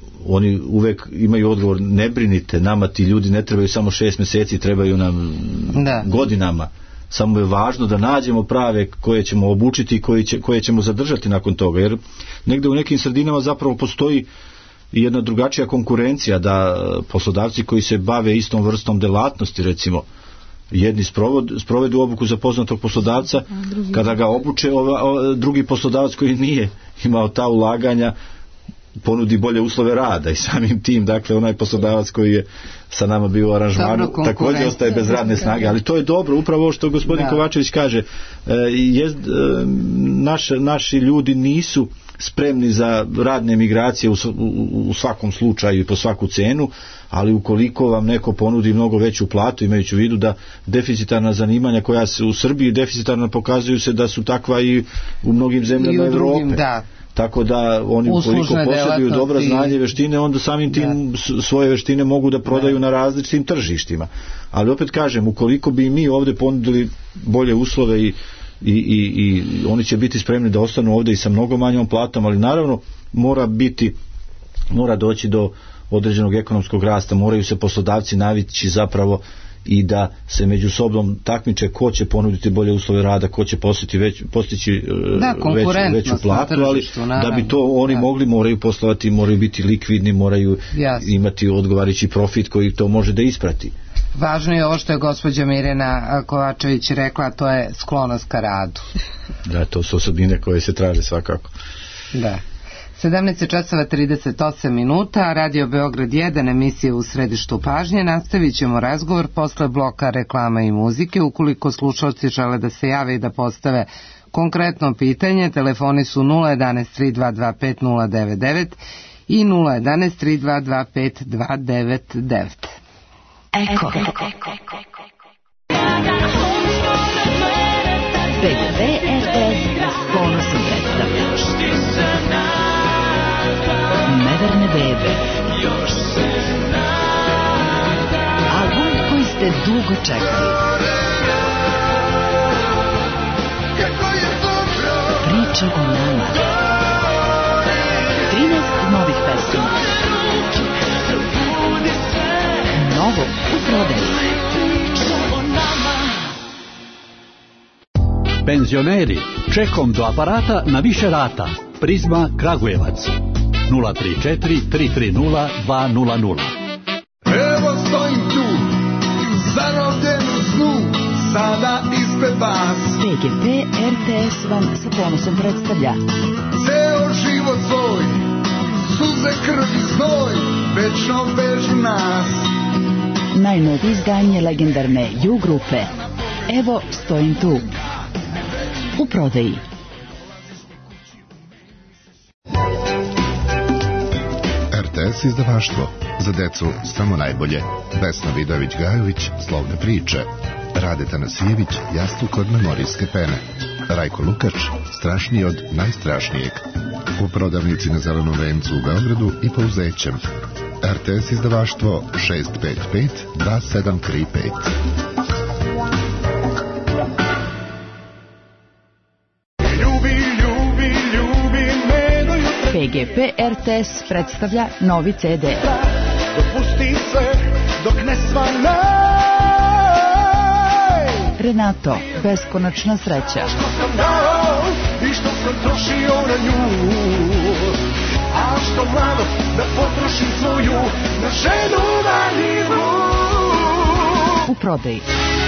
oni uvek imaju odgovor, ne brinite, nama ti ljudi ne trebaju samo šest mjeseci, trebaju nam da. godinama. Samo je važno da nađemo prave koje ćemo obučiti i koje, će, koje ćemo zadržati nakon toga, jer negde u nekim sredinama zapravo postoji jedna drugačija konkurencija, da poslodavci koji se bave istom vrstom delatnosti, recimo jedni sprovod, sprovedu obuku za poznatog poslodavca, kada ga obuče ova, ova, drugi poslodavac koji nije imao ta ulaganja ponudi bolje uslove rada i samim tim, dakle, onaj poslodavac koji je sa nama bio u aranžmanu također ostaje bez radne snage, ali to je dobro, upravo što gospodin da. Kovačević kaže, e, jest, e, naš, naši ljudi nisu spremni za radne migracije u, u, u svakom slučaju i po svaku cenu, ali ukoliko vam neko ponudi mnogo veću platu, imajući u vidu da deficitarna zanimanja koja se u Srbiji deficitarna pokazuju se da su takva i u mnogim zemljama Evrope. Da. Tako da oni ukoliko posjeduju dobra znanja i veštine, onda samim tim da. svoje veštine mogu da prodaju da. na različitim tržištima. Ali opet kažem, ukoliko bi mi ovdje ponudili bolje uslove i, i, i, i oni će biti spremni da ostanu ovdje i sa mnogo manjom platom, ali naravno mora biti, mora doći do određenog ekonomskog rasta, moraju se poslodavci navići zapravo i da se među sobom takmiče ko će ponuditi bolje uslove rada, ko će postići, već, postići da, veću, veću platu, ali da bi to oni da. mogli, moraju poslovati, moraju biti likvidni, moraju Jasne. imati odgovarajući profit koji to može da isprati. Važno je ovo što je gospođa Mirjana Kovačević rekla, to je sklonost ka radu. Da, to su osobine koje se traže svakako. Da. sedamnaest časova trideset osam minuta, Radio Beograd jedan, emisija U središtu pažnje. Nastavit ćemo razgovor posle bloka reklama i muzike. Ukoliko slušalci žele da se jave i da postave konkretno pitanje, telefoni su nula jedanaest tri dva dva pet nula devet devet i nula jedanaest tri dva dva pet dva devet devet. Eko. B B R S ponosno predstavlja Neverne bebe. Album koji ste dugo čekali. Priča o nama. trinaest novih pesama. Novo u prodaju. Penzioneri, čekom do aparata na više rata. Prizma Kragujevac. nula tri četiri tri tri nula dva nula nula. Evo sada ispred vas. P G P R T S vam sa ponosom predstavlja ceo život svoj, suze, krv i znoj, večno vežu nas. najnovije izdanje legendarne U grupe. Evo stojim tu. U prodaji. R T S izdavaštvo. Za decu samo najbolje. Vesna Vidović-Gajović, Slovne priče. Rade Tanasijević, Jastuk od memorijske pene. Rajko Lukač, Strašniji od najstrašnijeg. U prodavnici na Zelenom vencu u Beogradu i po Uzećem. R T S izdavaštvo šest pet pet dva sedam tri pet. P G P R T S predstavlja novi C D. Dopusti sve dok ne svane. Renato, beskonačna sreća. Što sam dao i što sam trošio na nju, a što mlado da potrošim svoju na ženu vaninu. U prodaji.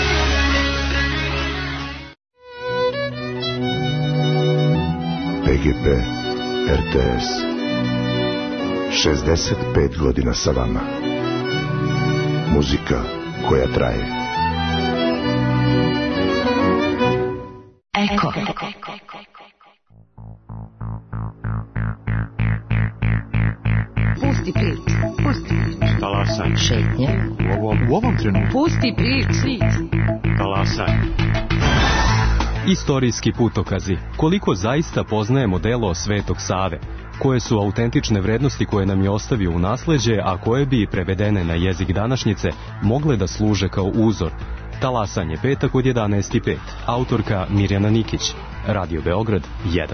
P G P R T S šezdeset pet godina sa vama. Muzika koja traje. Eko. Pusti prič, pusti prič. Talasaj. Šetnje. U ovom, u ovom trenutku. Pusti prič. Talasaj. Istorijski putokazi. Koliko zaista poznajemo delo Svetog Save? Koje su autentične vrednosti koje nam je ostavio u nasleđe, a koje bi, prevedene na jezik današnjice, mogle da služe kao uzor? Talasanje, petak od jedanaest i pet. Autorka Mirjana Nikić. Radio Beograd jedan.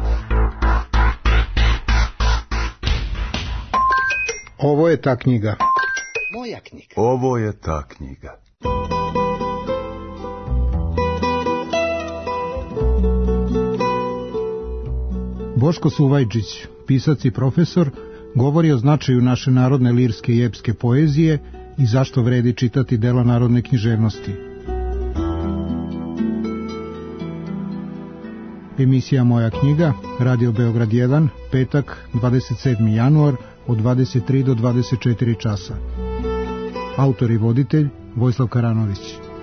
Ovo je ta knjiga. Moja knjiga. Ovo je ta knjiga. Boško Suvajčić, pisac i profesor, govori o značaju naše narodne lirske i epske poezije i zašto vredi čitati dela narodne književnosti. Emisija Moja knjiga, Radio Beograd jedan, petak, dvadeset sedmi januar, od dvadeset tri do dvadeset četiri časa. Autor i voditelj Vojislav Karanović.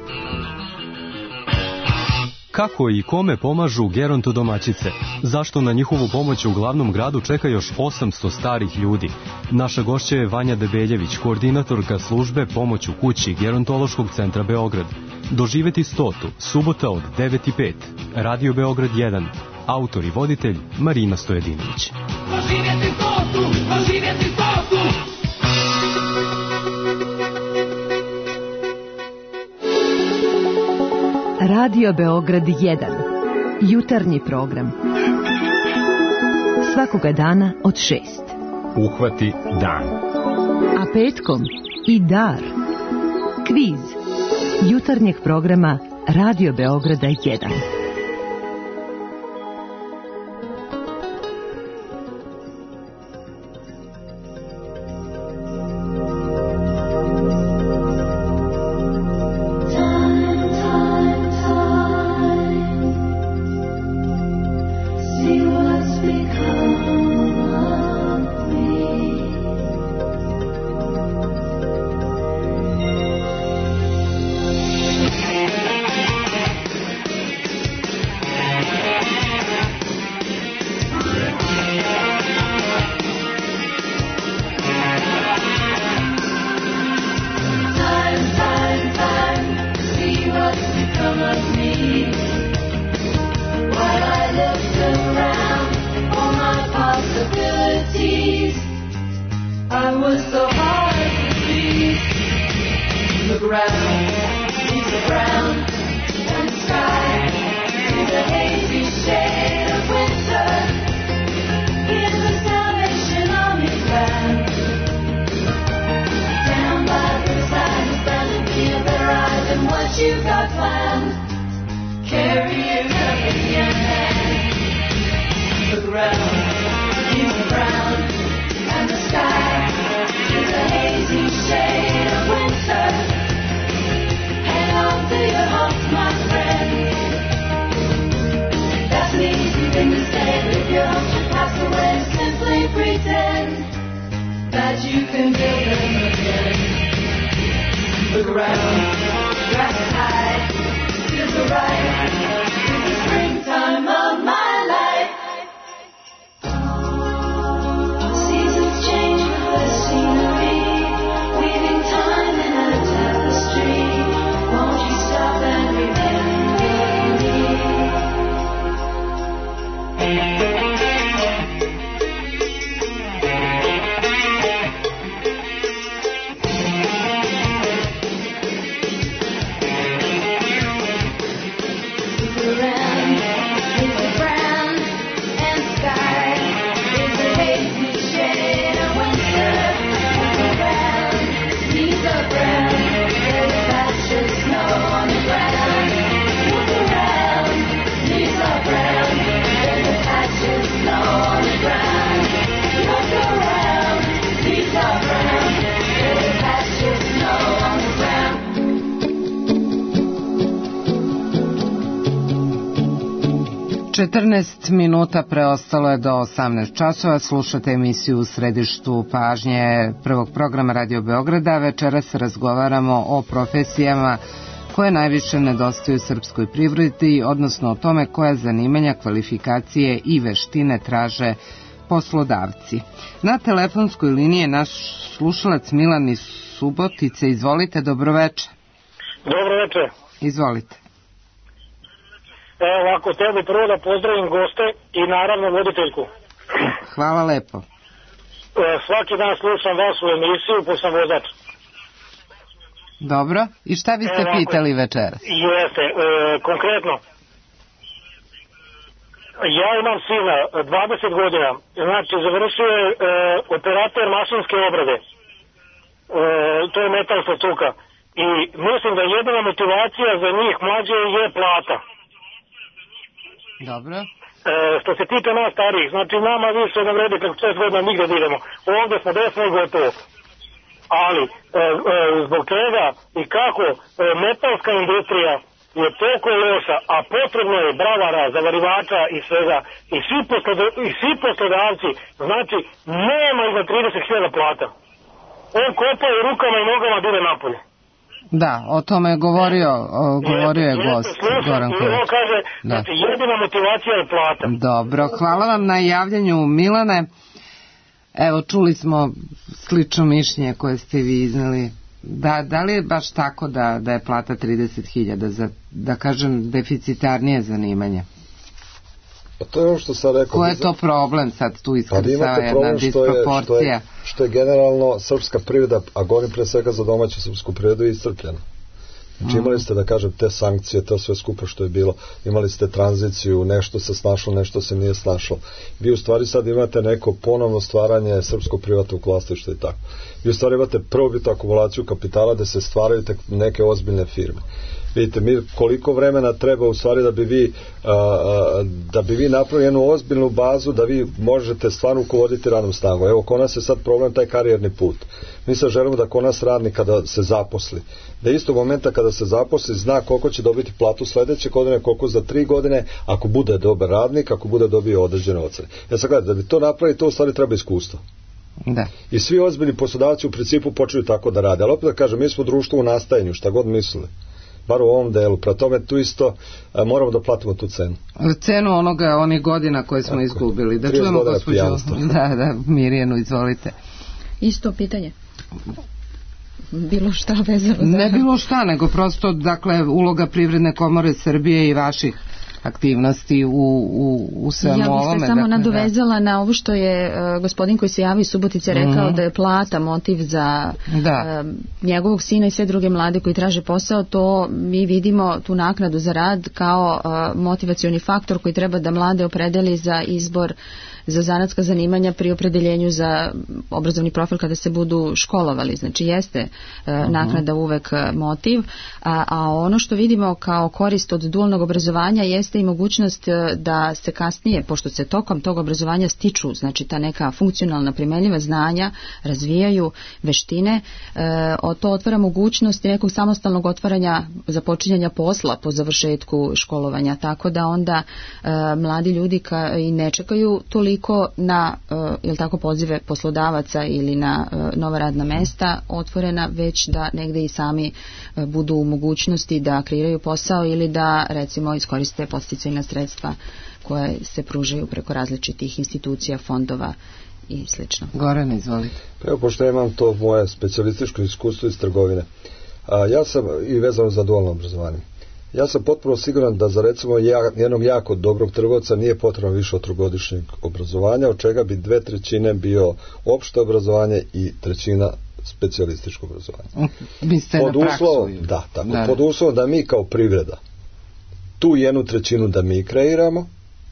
Kako i kome pomažu geronto domaćice? Zašto na njihovu pomoć u glavnom gradu čeka još osamsto starih ljudi? Naša gošća je Vanja Debeljević, koordinatorka službe Pomoć u kući Gerontološkog centra Beograd. Doživeti stotu, subota od devet i pet. Radio Beograd jedan. Autor i voditelj Marina Stojedinović. Doživjeti stotu, doživjeti stotu. Radio Beograd jedan. Jutarnji program. Svakoga dana od šest. Uhvati dan. A petkom i dar. Kviz. Jutarnjeg programa Radio Beograda jedan. Shade of winter, and on through your heart, my girls should pass away, simply pretend that you can build them again. Look around, grass is high, feels alright, it's the springtime of my life. Seasons change with the scenery, weaving time in a tapestry. Won't you stop and remember me? četrnaest minuta preostalo je do osamnaest časova. Slušate emisiju U središtu pažnje prvog programa Radio Beograda. Večeras razgovaramo o profesijama koje najviše nedostaju srpskoj privredi, odnosno o tome koja zanimanja, kvalifikacije i veštine traže poslodavci. Na telefonskoj liniji je naš slušalac Milan iz Subotice. Izvolite, dobroveče. Dobroveče. Izvolite. Evo ovako, htio bi prvo da pozdravim goste i naravno voditeljku. Hvala lepo. E, svaki dan slušam vašu emisiju, pošto sam vozač. Dobro, i šta biste Evo, pitali večeras? Jeste, e, konkretno, ja imam sina, dvadeset godina, znači završio je e, operator mašinske obrade, e, to je metalska struka, i mislim da jedina motivacija za njih mlađe je plata. Dobro. E, što se tiče nas starijih, znači nama više ne vredi preko šest godina nigde da idemo. Ovdje smo desno i gotovo. Ali, e, e, zbog čega i kako e, metalska industrija je toliko loša, a potrebno je bravara, zavarivača i svega, i svi, posloda, i svi poslodavci, znači nema iza trideset hiljada plata. On kopa i rukama i nogama da ide napolje. Da, o tome je govorio, o, govorio je gost Goran Kovač. On kaže, da. Znači jedina motivacija je plata. Dobro, hvala vam na javljanju, Milane. Evo, čuli smo slično mišljenje koje ste vi iznali. Da, da li je baš tako da, da je plata trideset hiljada za, da kažem, deficitarnije zanimanje? Pa to je ono što sam rekao. Ko je to problem sad tu iskrcava jedna disproporcija? Što je, što je generalno srpska privreda, a govorim pre svega za domaću srpsku privredu, iscrpljena. Znači imali ste, da kažem, te sankcije, to sve skupo što je bilo, imali ste tranziciju, nešto se snašlo, nešto se nije snašlo. Vi u stvari sad imate neko ponovno stvaranje srpskog privatnog vlasništva i tako. Vi u stvari imate prvobitu akumulaciju kapitala da se stvaraju neke ozbiljne firme. Vidite, mi koliko vremena treba u stvari da bi vi a, a, da bi vi napravili jednu ozbiljnu bazu da vi možete stvarno ukovoditi radnom snagom. Evo, kod nas je sad problem taj karijerni put. Mi sad želimo da kod nas radnik kada se zaposli, da istog momenta kada se zaposli zna koliko će dobiti platu sledeće godine, koliko za tri godine, ako bude dobar radnik, ako bude dobio određene ocene. Ja sad gledam, da bi to napravili, to u stvari treba iskustvo. Da. I svi ozbiljni poslodavci u principu počeli tako da rade. Ali opet da kažem, mi smo društvo u nastajanju, šta god mislili. Bar u ovom delu, pra tome tu isto a, moramo da platimo tu cenu. Cenu onoga, onih godina koje smo tako izgubili. Da čujemo gospođu, da, da, Mirjanu, izvolite. Isto pitanje. Bilo šta vezano za... Ne bilo šta, nego prosto, dakle, uloga Privredne komore Srbije i vaših aktivnosti u, u, u svemu ovome. Ja bih se samo dakle, nadovezala da. na ovo što je uh, gospodin koji se javio iz Subotice rekao mm-hmm. da je plata motiv za uh, njegovog sina i sve druge mlade koji traže posao. To mi vidimo tu naknadu za rad kao uh, motivacioni faktor koji treba da mlade opredeli za izbor za zanatska zanimanja pri opredeljenju za obrazovni profil kada se budu školovali. Znači jeste e, uh-huh. naknada uvek motiv, a, a ono što vidimo kao korist od dualnog obrazovanja jeste jeste i mogućnost da se kasnije, pošto se tokom tog obrazovanja stiču, znači ta neka funkcionalna primenljiva znanja, razvijaju veštine, o to otvara mogućnost nekog samostalnog otvaranja, započinjanja posla po završetku školovanja, tako da onda mladi ljudi ka, i ne čekaju toliko na jel tako, pozive poslodavaca ili na nova radna mesta otvorena, već da negde i sami budu u mogućnosti da kreiraju posao ili da recimo iskoriste podsticajna sredstva koje se pružaju preko različitih institucija, fondova i slično. Goran, izvolite. Evo, pošto ja imam to moje specijalističko iskustvo iz trgovine, a, ja sam i vezano za dualno obrazovanje. Ja sam potpuno siguran da za recimo jednog jako dobrog trgovca nije potrebno više od trogodišnjeg obrazovanja, od čega bi dve trećine bio opšte obrazovanje i trećina specijalističko obrazovanje. Biste pod na praksu. Uslovom, da, tako, da. pod uslovom da mi kao privreda tu jednu trećinu da mi kreiramo,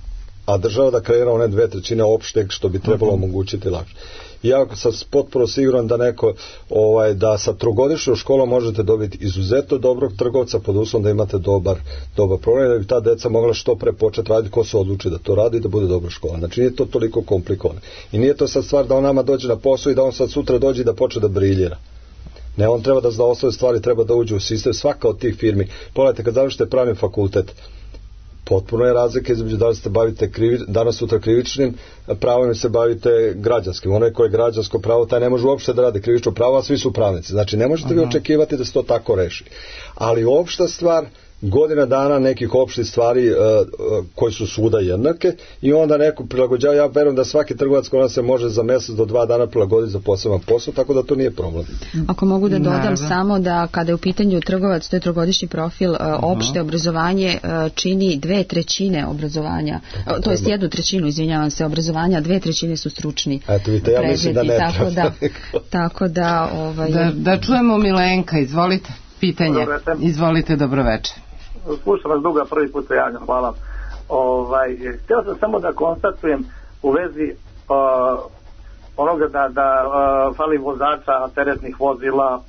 a država da kreira one dve trećine opšteg što bi trebalo uh-huh. omogućiti lakše. Ja sam potpuno siguran da neko ovaj, da sa trogodišnjom školom možete dobiti izuzetno dobrog trgovca pod uslovom da imate dobar, dobar program, da bi ta deca mogla što pre početi raditi, ko se odluči da to radi i da bude dobra škola. Znači nije to toliko komplikovano. I nije to sad stvar da on nama dođe na posao i da on sad sutra dođe i da počne da briljira. Ne, on treba da zna ostale stvari, treba da uđe u sistem. Svaka od tih firmi, pogledajte, kad završite pravni fakultet, potpuno je razlika između da li se bavite krivi, danas sutra krivičnim pravom i se bavite građanskim. Ono je koje je građansko pravo, taj ne može uopšte da radi krivično pravo, a svi su pravnici. Znači ne možete vi očekivati da se to tako reši. Ali opšta stvar, godina dana nekih opštih stvari uh, uh, koji su svuda jednake i onda neko prilagođava. Ja verujem da svaki trgovac kod nas se može za mjesec do dva dana prilagoditi za poseban posao, tako da to nije problem. Ako mogu da dodam Naravno. samo da kada je u pitanju trgovac, to je trogodišnji profil, uh, opšte obrazovanje uh, čini dve trećine obrazovanja, uh, to jest jednu trećinu, izvinjavam se, obrazovanja, dve trećine su stručni. Eto vidite, ja mislim da ne tako da, tako da, ovaj, da, da čujemo Milenka, izvolite. Pitanje. Izvolite, dobroveče. Slušam vas duga, prvi put se javljam, hvala. Ovaj, htio sam samo da konstatujem u vezi uh, onoga da, da uh, fali vozača teretnih vozila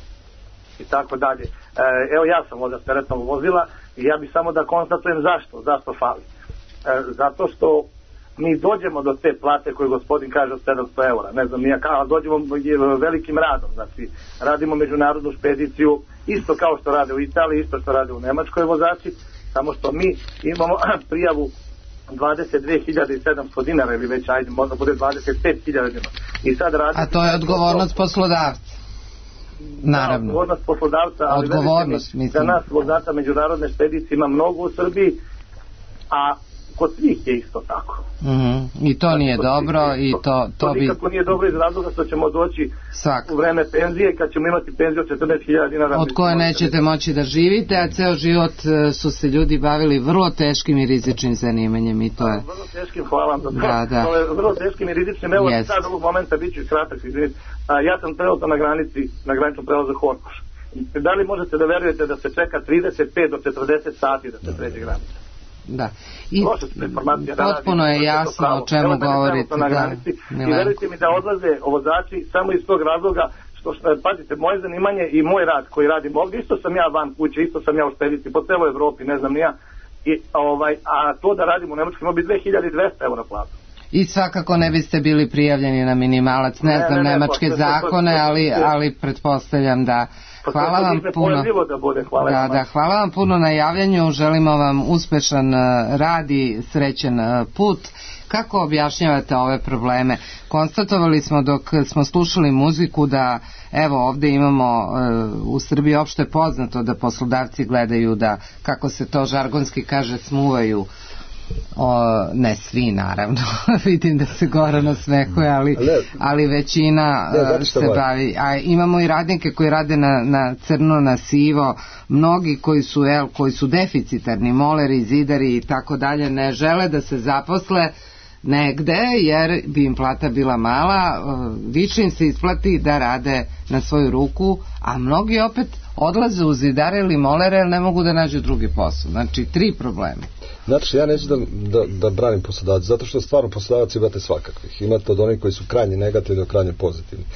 i tako dalje. Uh, evo ja sam vozač teretnog vozila i ja bih samo da konstatujem zašto, zašto fali. Uh, zato što mi dođemo do te plate koju gospodin kaže od sedamsto eura, ne znam, nijak, ali dođemo velikim radom, znači radimo međunarodnu špediciju, isto kao što rade u Italiji, isto što rade u Nemačkoj vozači, samo što mi imamo prijavu dvadeset dve hiljade sedamsto dinara ili već, ajde, možda bude dvadeset pet hiljada dinara. I sad radimo, a to je odgovornost poslodavca. Naravno. Da, odgovornost poslodavca, ali odgovornost, mi, za nas vozača međunarodne špedicije ima mnogo u Srbiji, a kod svih je isto tako. Mm-hmm. I to nije kod dobro i to, to, to bi... nikako nije dobro iz razloga što ćemo doći Svak. u vreme penzije kad ćemo imati penziju od četrnaest hiljada dinara. Od koje nećete moći da živite, a ceo život su se ljudi bavili vrlo teškim i rizičnim zanimanjem i to je... Vrlo teškim, hvala vam za to. Da, da. To je vrlo teškim i rizičnim. Evo yes. sad ovog momenta bit ću kratak, izvinite. Ja sam trenutno na granici, na graničnom prelazu Horgoš. Da li možete da verujete da se čeka trideset pet do četrdeset sati da se pređe granica? Da. I potpuno je jasno o čemu Evo govorite. Na granici. Da, I verujte mi da odlaze vozači samo iz tog razloga što, što, pazite, moje zanimanje i moj rad koji radim ovdje, isto sam ja van kuće, isto sam ja u špediciji po celoj Evropi, ne znam ni ja. I, ovaj, a to da radim u Nemačkoj ima bi dve hiljade dvesta eura platu. I svakako ne biste bili prijavljeni na minimalac, ne, ne znam ne, ne, nemačke ne, zakone, ali, ali pretpostavljam da... Hvala vam puno. Da bude. Hvala, da, da, hvala vam puno na javljanju, želimo vam uspešan rad i srećan put. Kako objašnjavate ove probleme? Konstatovali smo dok smo slušali muziku da evo ovde imamo u Srbiji opšte poznato da poslodavci gledaju da, kako se to žargonski kaže, smuvaju. O, ne svi naravno vidim da se Goran osmehuje, ali, ali većina ne, se bavi, a imamo i radnike koji rade na, na crno, na sivo, mnogi koji su, el, koji su deficitarni, moleri, zidari i tako dalje, ne žele da se zaposle negde jer bi im plata bila mala, više im se isplati da rade na svoju ruku, a mnogi opet odlaze u zidare ili molere jer ne mogu da nađu drugi posao. Znači, tri problema. Znači, ja neću da, da, da branim poslodavac, zato što stvarno poslodavac imate svakakvih. Imate od onih koji su krajnje negativni do krajnje pozitivni.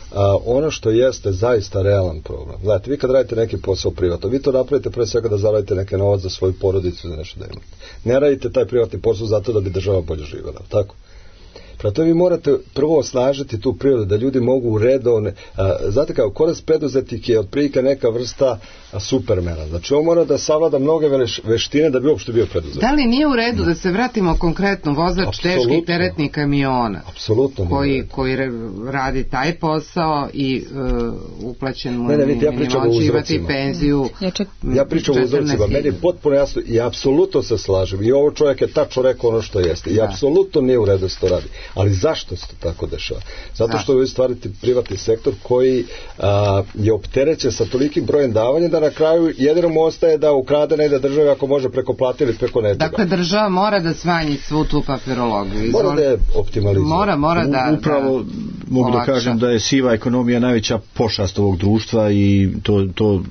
a, ono što jeste zaista realan problem. Gledajte, vi kad radite neki posao privatno, vi to napravite pre svega da zaradite neke novac za svoju porodicu i nešto da imate. Ne radite taj privatni posao zato da bi država bolje živjela, tako? Prato vi morate prvo osnažiti tu prirodu, da ljudi mogu redovne, a, znate kao, konac preduzetnik je otprilike neka vrsta a, supermena. Znači on mora da savlada mnoge veštine da bi uopšte bio preduzetnik. Da li nije u redu da se vratimo konkretno vozač Apsolutno. teških teretnih kamiona? Apsolutno. Koji, koji radi taj posao i uh, uplaćen mu ne, ne, ja minimalno će imati penziju. Ja, ček... ja pričam o uzrocima, meni je potpuno jasno i apsolutno se slažem. I ovo čovjek je tačno rekao ono što jeste. I da. Apsolutno nije u redu da se to radi. Ali zašto se to tako dešava? Zato što vi stvarite privatni sektor koji a, je opterećen sa tolikim brojem davanja da na kraju jedino mu ostaje da ukrade negde države ako može preko plate ili preko nečega. Dakle, država mora da smanji svu tu papirologiju. Izvoli. Mora da je optimalizuje. Mora, mora da... Upravo da mogu da kažem da je siva ekonomija najveća pošast ovog društva i to, to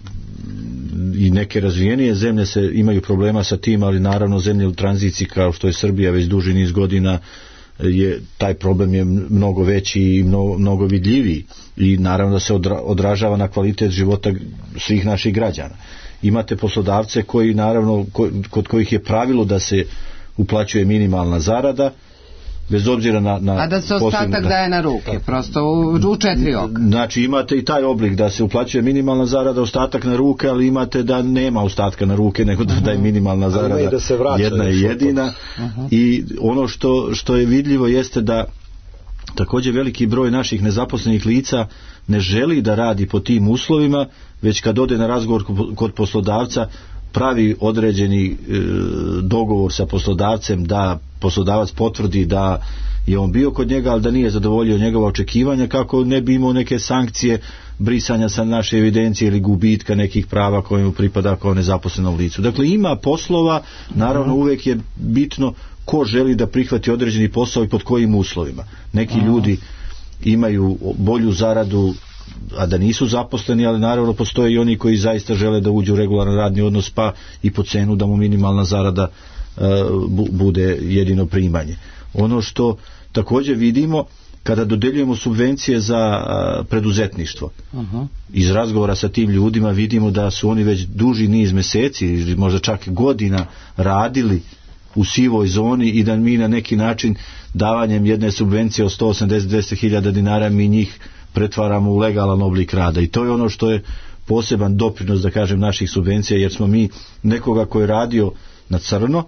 i neke razvijenije zemlje se imaju problema sa tim, ali naravno zemlje u tranziciji kao što je Srbija već duži niz godina je, taj problem je mnogo veći i mnogo, mnogo vidljiviji i naravno da se odra, odražava na kvalitet života svih naših građana. Imate poslodavce koji naravno kod kojih je pravilo da se uplaćuje minimalna zarada bez obzira na, na a da se ostatak da, daje na ruke, prosto u, u četiri oka. Znači imate i taj oblik da se uplaćuje minimalna zarada, ostatak na ruke, ali imate da nema ostatka na ruke, nego da, uh-huh. da je minimalna zarada da se vraća, jedna je jedina. Uh-huh. I ono što, što je vidljivo jeste da također veliki broj naših nezaposlenih lica ne želi da radi po tim uslovima, već kad ode na razgovor kod poslodavca pravi određeni e, dogovor sa poslodavcem da poslodavac potvrdi da je on bio kod njega, ali da nije zadovoljio njegova očekivanja, kako ne bi imao neke sankcije brisanja sa naše evidencije ili gubitka nekih prava koje mu pripada kao nezaposlenom licu. Dakle, ima poslova, naravno uvek je bitno ko želi da prihvati određeni posao i pod kojim uslovima. Neki ljudi imaju bolju zaradu a da nisu zaposleni, ali naravno postoje i oni koji zaista žele da uđu u regularan radni odnos, pa i po cenu da mu minimalna zarada uh, bude jedino primanje. Ono što također vidimo kada dodeljujemo subvencije za uh, preduzetništvo, uh-huh. iz razgovora sa tim ljudima vidimo da su oni već duži niz meseci, možda čak godina radili u sivoj zoni i da mi na neki način davanjem jedne subvencije od sto osamdeset do dvesta hiljada dinara mi njih pretvaramo u legalan oblik rada i to je ono što je poseban doprinos, da kažem, naših subvencija, jer smo mi nekoga koji je radio na crno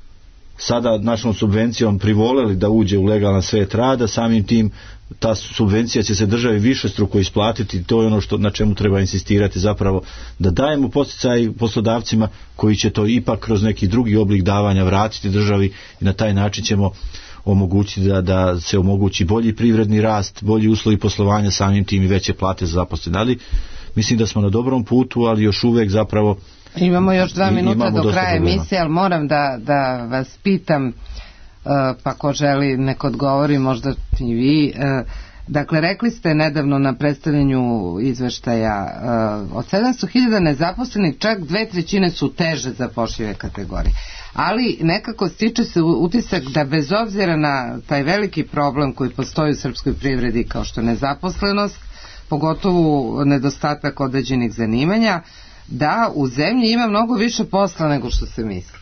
sada našom subvencijom privoleli da uđe u legalan svet rada, samim tim ta subvencija će se državi višestruko isplatiti. To je ono što, na čemu treba insistirati, zapravo da dajemo podsticaj poslodavcima koji će to ipak kroz neki drugi oblik davanja vratiti državi i na taj način ćemo omogućiti da, da se omogući bolji privredni rast, bolji uslovi poslovanja, samim tim i veće plate za zaposlene. Ali mislim da smo na dobrom putu, ali još uvek zapravo imamo još dva minuta do kraja emisije, ali moram da, da vas pitam, uh, pa ko želi nek odgovori, možda i vi. Uh, dakle, rekli ste nedavno na predstavljanju izveštaja uh, od sedamsto hiljada nezaposlenih, čak dve trećine su teže zapošljive kategorije. Ali nekako stiče se utisak da bez obzira na taj veliki problem koji postoji u srpskoj privredi kao što je nezaposlenost, pogotovo nedostatak određenih zanimanja, da u zemlji ima mnogo više posla nego što se misli.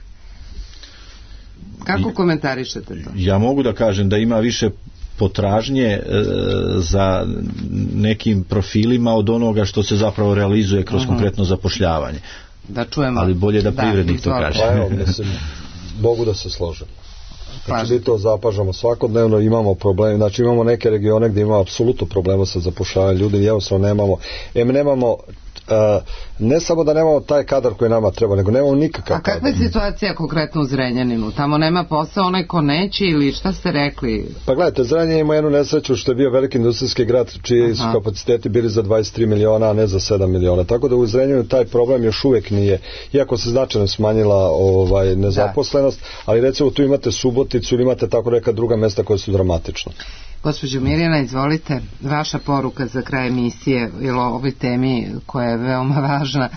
Kako komentarišete to? Ja mogu da kažem da ima više potražnje e, za nekim profilima od onoga što se zapravo realizuje kroz uh-huh. konkretno zapošljavanje. Da čujemo. Ali bolje da privrednik da, to kaže. Pa evo, mislim, mogu da se složim. Znači, mi to zapažamo svakodnevno, imamo probleme, znači imamo neke regione gdje imamo apsolutno problema sa zapošljavanjem ljudi, jednostavno nemamo, em nemamo Uh, ne samo da nemamo taj kadar koji nama treba, nego nemamo nikakav kadar. A kakva je situacija konkretno u Zrenjaninu? Tamo nema posao onaj ko neće ili šta ste rekli? Pa gledajte, Zrenjanin ima jednu nesreću što je bio veliki industrijski grad čiji su kapaciteti bili za dvadeset tri miliona, a ne za sedam miliona. Tako da u Zrenjaninu taj problem još uvijek nije, iako se značajno smanjila ovaj, nezaposlenost, da. Ali recimo tu imate Suboticu ili imate tako neka druga mesta koja su dramatična. Gospođo Mirjana, izvolite, vaša poruka za kraj emisije ili o ovoj temi koja je veoma važna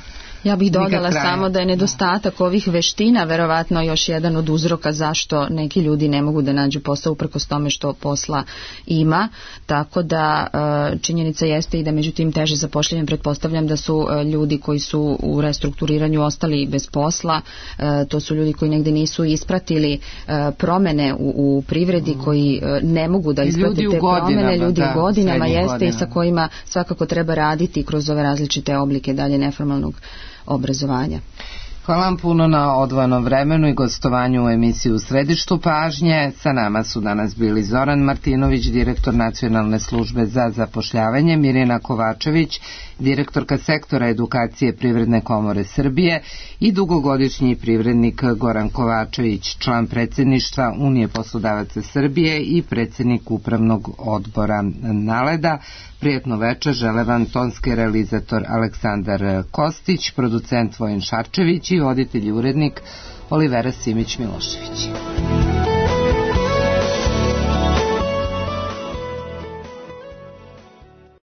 Ja bih dodala samo da je nedostatak ovih veština verovatno još jedan od uzroka zašto neki ljudi ne mogu da nađu posao uprkos tome što posla ima, tako da činjenica jeste i da među tim teže zapošljenjem pretpostavljam da su ljudi koji su u restrukturiranju ostali bez posla, to su ljudi koji negde nisu ispratili promene u, u privredi, koji ne mogu da isprate te promene, ljudi da, u godinama jeste godina. I sa kojima svakako treba raditi kroz ove različite oblike dalje neformalnog obrazovanja. Hvala vam puno na odvojenom vremenu i gostovanju u emisiji U središtu pažnje. Sa nama su danas bili Zoran Martinović, direktor Nacionalne službe za zapošljavanje, Mirjana Kovačević, direktorka sektora edukacije Privredne komore Srbije i dugogodišnji privrednik Goran Kovačević, član predsjedništva Unije poslodavaca Srbije i predsjednik upravnog odbora Naleda. Prijetno večer žele vam tonski realizator Aleksandar Kostić, producent Vojin Šarčević i voditelj i urednik Olivera Simić-Milošević.